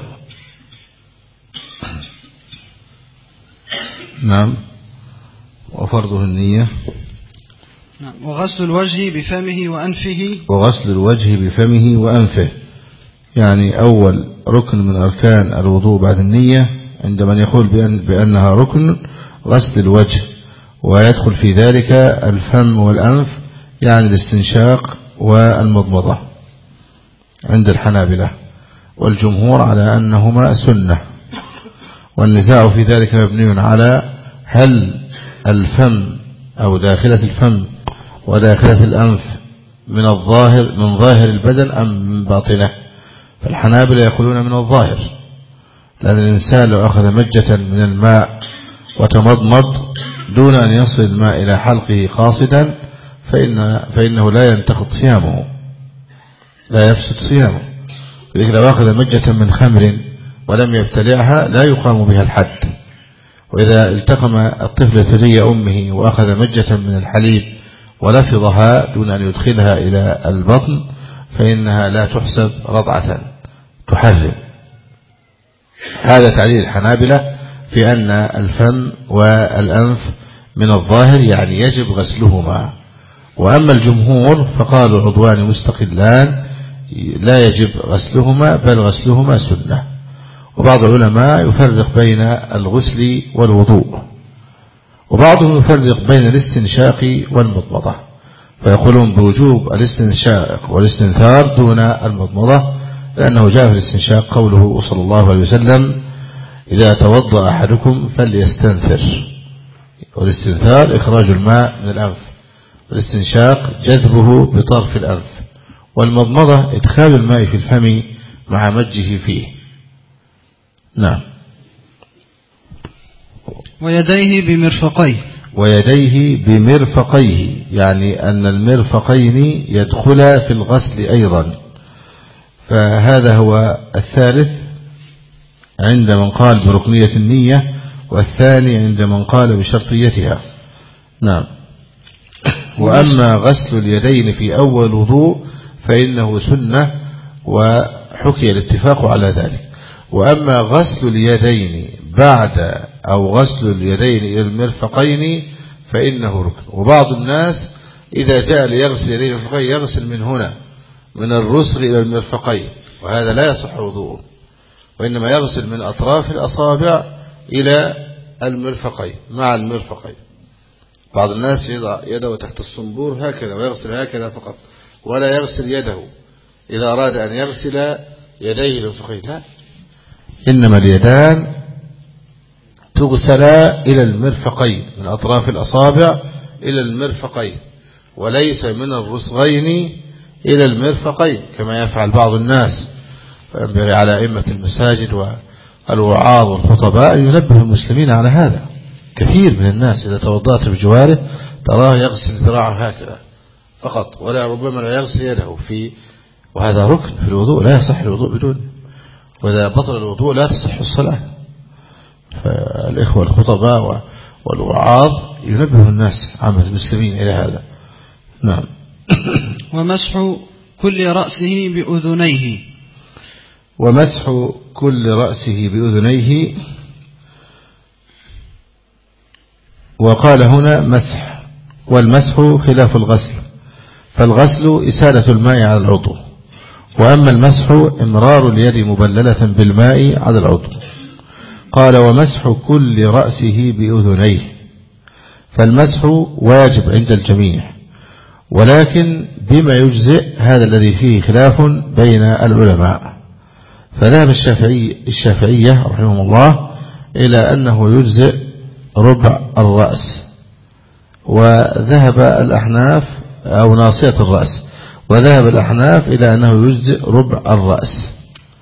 نعم. وفرضه النية. نعم. وغسل الوجه بفمه وأنفه. وغسل الوجه بفمه وأنفه، يعني أول ركن من أركان الوضوء بعد النية عند من يقول بأنها ركن غسل الوجه، ويدخل في ذلك الفم والأنف، يعني الاستنشاق والمضمضة عند الحنابلة، والجمهور على أنهما سنة. والنزاع في ذلك مبني على هل الفم أو داخلة الفم وداخلة الأنف من ظاهر البدن أم من باطنه. فالحنابلة يقولون من الظاهر، لأن الإنسان لو أخذ مجة من الماء وتمضمض دون أن يصل الماء إلى حلقه قاصدا فإنه لا ينتقض صيامه، لا يفسد صيامه. وإذا لو أخذ مجة من خمر ولم يبتلعها لا يقام بها الحد. وإذا التقم الطفل ثدي أمه وأخذ مجة من الحليب ولفظها دون أن يدخلها إلى البطن فإنها لا تحسب رضعة تحرم. هذا تعليل الحنابلة في أن الفم والأنف من الظاهر، يعني يجب غسلهما. وأما الجمهور فقالوا عضوان مستقلان لا يجب غسلهما، بل غسلهما سنة. وبعض العلماء يفرق بين الغسل والوضوء، وبعضهم يفرق بين الاستنشاق والمضمضة، فيقولون بوجوب الاستنشاق والاستنثار دون المضمضة، لأنه جاء في الاستنشاق قوله صلى الله عليه وسلم: إذا توضأ أحدكم فليستنثر. والاستنثار إخراج الماء من الأنف، والاستنشاق جذبه بطرف الأنف، والمضمضة إدخال الماء في الفم مع مجه فيه. نعم. ويديه بمرفقيه، يعني أن المرفقين يدخلا في الغسل أيضا. فهذا هو الثالث عند من قال بركنية النية، والثاني عند من قال بشرطيتها. نعم. وأما غسل اليدين في أول وضوء فإنه سنة، حكي الاتفاق على ذلك. وأما غسل اليدين بعد أو غسل اليدين إلى المرفقين فإنه ركن. وبعض الناس إذا جاء ليغسل يديه المرفقين يغسل من هنا من الرسغ إلى المرفقين، وهذا لا يصح وضوءه، وإنما يغسل من أطراف الأصابع إلى المرفقين مع المرفقين. بعض الناس يضع يده تحت الصنبور هكذا ويغسل هكذا فقط، ولا يغسل يده إذا أراد أن يغسل يديه المرفقين، لا، إنما اليدان تغسلا إلى المرفقين من أطراف الأصابع إلى المرفقين، وليس من الرسغين إلى المرفقين كما يفعل بعض الناس. وينبغي على أئمة المساجد والوعاظ والخطباء أن ينبه المسلمين على هذا. كثير من الناس إذا توضأت بجواره تراه يغسل ذراعه هكذا فقط، ولا ربما لا يغسل يده وهذا ركن في الوضوء، لا يصح الوضوء بدونه، وإذا بطل الوضوء لا تصح الصلاة. فالإخوة الخطباء والوعاظ ينبه الناس عامة المسلمين إلى هذا. نعم. ومسح كل رأسه بأذنيه. ومسح كل رأسه بأذنيه، وقال هنا مسح، والمسح خلاف الغسل، فالغسل إسالة الماء على العضو، وأما المسح إمرار اليد مبللة بالماء على العضو. قال ومسح كل رأسه بأذنيه، فالمسح واجب عند الجميع، ولكن بما يجزئ هذا الذي فيه خلاف بين العلماء. فذهب الشافعية رحمهم الله إلى أنه يجزئ ربع الرأس، وذهب الأحناف أو ناصية الرأس، وذهب الأحناف إلى أنه يجزئ ربع الرأس.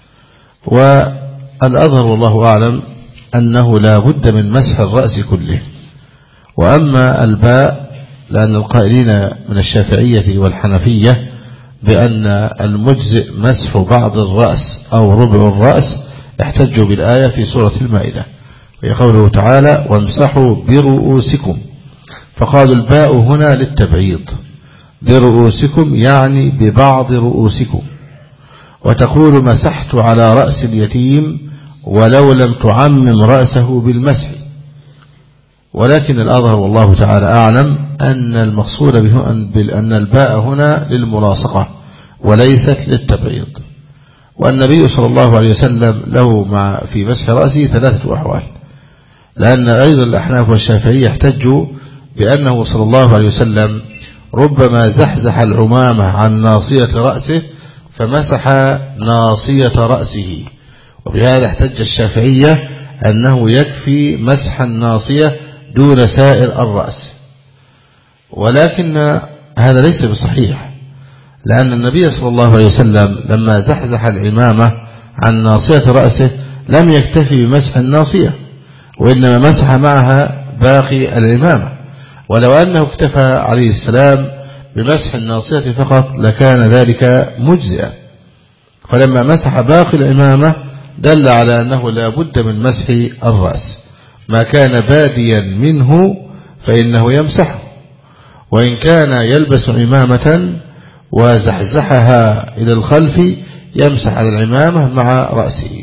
والأظهر والله أعلم أنه لا بد من مسح الرأس كله. وأما الباء لأن القائلين من الشافعية والحنفية بأن المجزئ مسح بعض الرأس أو ربع الرأس احتجوا بالآية في سورة المائدة، وهي قوله تعالى وامسحوا برؤوسكم، فقالوا الباء هنا للتبعيض، برؤوسكم يعني ببعض رؤوسكم، وتقول مسحت على رأس اليتيم ولو لم تعمم رأسه بالمسح. ولكن الأظهر والله تعالى أعلم أن المقصود به أن الباء هنا للملاصقة وليست للتبعيض. والنبي صلى الله عليه وسلم له في مسح رأسه 3 أحوال، لأن أيضا الأحناف والشافعية احتجوا بأنه صلى الله عليه وسلم ربما زحزح العمامة عن ناصية رأسه فمسح ناصية رأسه، وبهذا احتج الشافعية أنه يكفي مسح الناصية دون سائر الرأس. ولكن هذا ليس بصحيح، لأن النبي صلى الله عليه وسلم لما زحزح العمامة عن ناصية رأسه لم يكتفي بمسح الناصية، وإنما مسح معها باقي العمامة. ولو أنه اكتفى عليه السلام بمسح الناصية فقط لكان ذلك مجزئا، فلما مسح باقي العمامة دل على أنه لا بد من مسح الرأس، ما كان باديا منه فإنه يمسحه، وإن كان يلبس عمامة وزحزحها إلى الخلف يمسح على العمامة مع رأسه.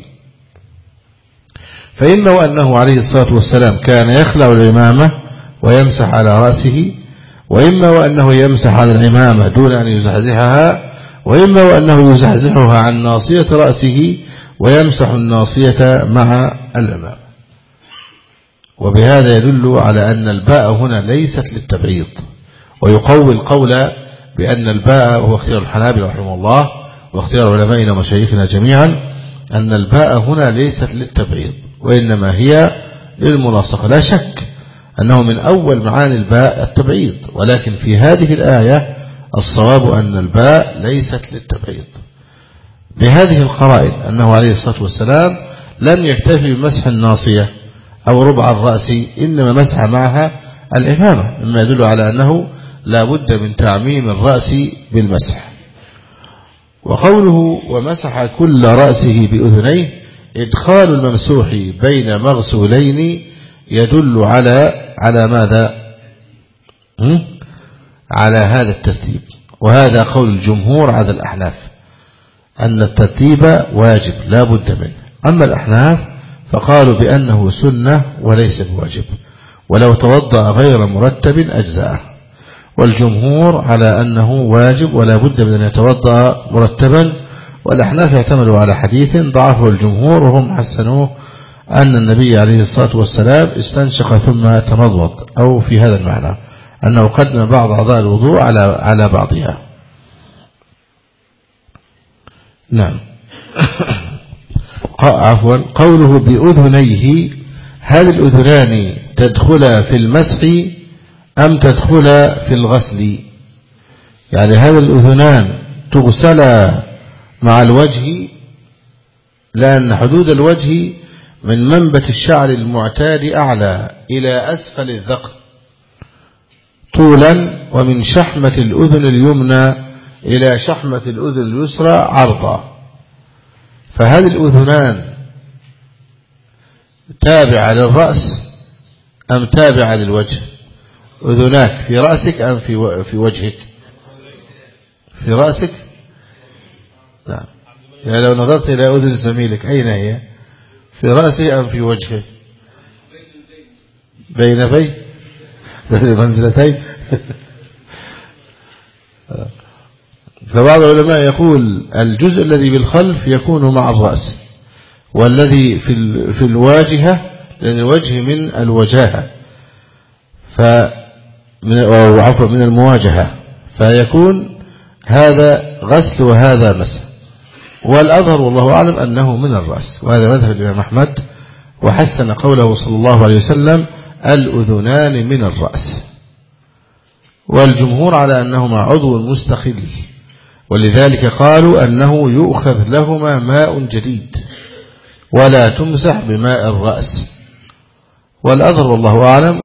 فإما أنه عليه الصلاة والسلام كان يخلع العمامة ويمسح على رأسه، وإما وأنه يمسح على العمامة دون أن يزحزحها، وإما وأنه يزحزحها عن ناصية رأسه ويمسح الناصية مع العمامة. وبهذا يدل على أن الباء هنا ليست للتبعيض، ويقوي القول بأن الباء هو اختيار الحنابلة رحمه الله واختيار علمائنا ومشايخنا جميعا، أن الباء هنا ليست للتبعيض وإنما هي للملاصقة. لا شك أنه من أول معاني الباء التبعيض، ولكن في هذه الآية الصواب أن الباء ليست للتبعيض بهذه القرائن، أنه عليه الصلاة والسلام لم يكتفي بمسح الناصية أو ربع الرأس، إنما مسح معها العمامة، مما يدل على أنه لا بد من تعميم الرأس بالمسح. وقوله ومسح كل رأسه بأذنيه، إدخال الممسوح بين مغسولين يدل على ماذا؟ على هذا الترتيب، وهذا قول الجمهور على الأحناف، أن الترتيب واجب لا بد منه. أما الأحناف فقالوا بأنه سنة وليس بواجب، ولو توضأ غير مرتب أجزاءه. والجمهور على أنه واجب ولا بد من أن يتوضأ مرتبا. والأحناف اعتمدوا على حديث ضعفه الجمهور وهم حسنوه، أن النبي عليه الصلاة والسلام استنشق ثم تمضمض، أو في هذا المعنى أنه قدم بعض أعضاء الوضوء على بعضها. نعم. عفوا، قوله بأذنيه، هل الأذنان تدخل في المسح أم تدخل في الغسل؟ يعني هل الأذنان تغسل مع الوجه، لأن حدود الوجه من منبت الشعر المعتاد أعلى إلى أسفل الذقن طولا، ومن شحمة الأذن اليمنى إلى شحمة الأذن اليسرى عرضا. فهل الأذنان تابعة للرأس أم تابعة للوجه؟ أذناك في رأسك أم في وجهك؟ في رأسك؟ لا، يعني لو نظرت إلى أذن زميلك أين هي؟ في رأسه أم في وجهه؟ بين منزلتين. فبعض العلماء يقول الجزء الذي بالخلف يكون مع الرأس، والذي في الواجهة، لأن الوجه من الوجاهة من المواجهة، فيكون هذا غسل وهذا مسح. والأظهر والله أعلم أنه من الرأس، وهذا مذهب الإمام أحمد، وحسن قوله صلى الله عليه وسلم الأذنان من الرأس. والجمهور على أنهما عضو مستقل، ولذلك قالوا أنه يؤخذ لهما ماء جديد ولا تمسح بماء الرأس. والأظهر والله أعلم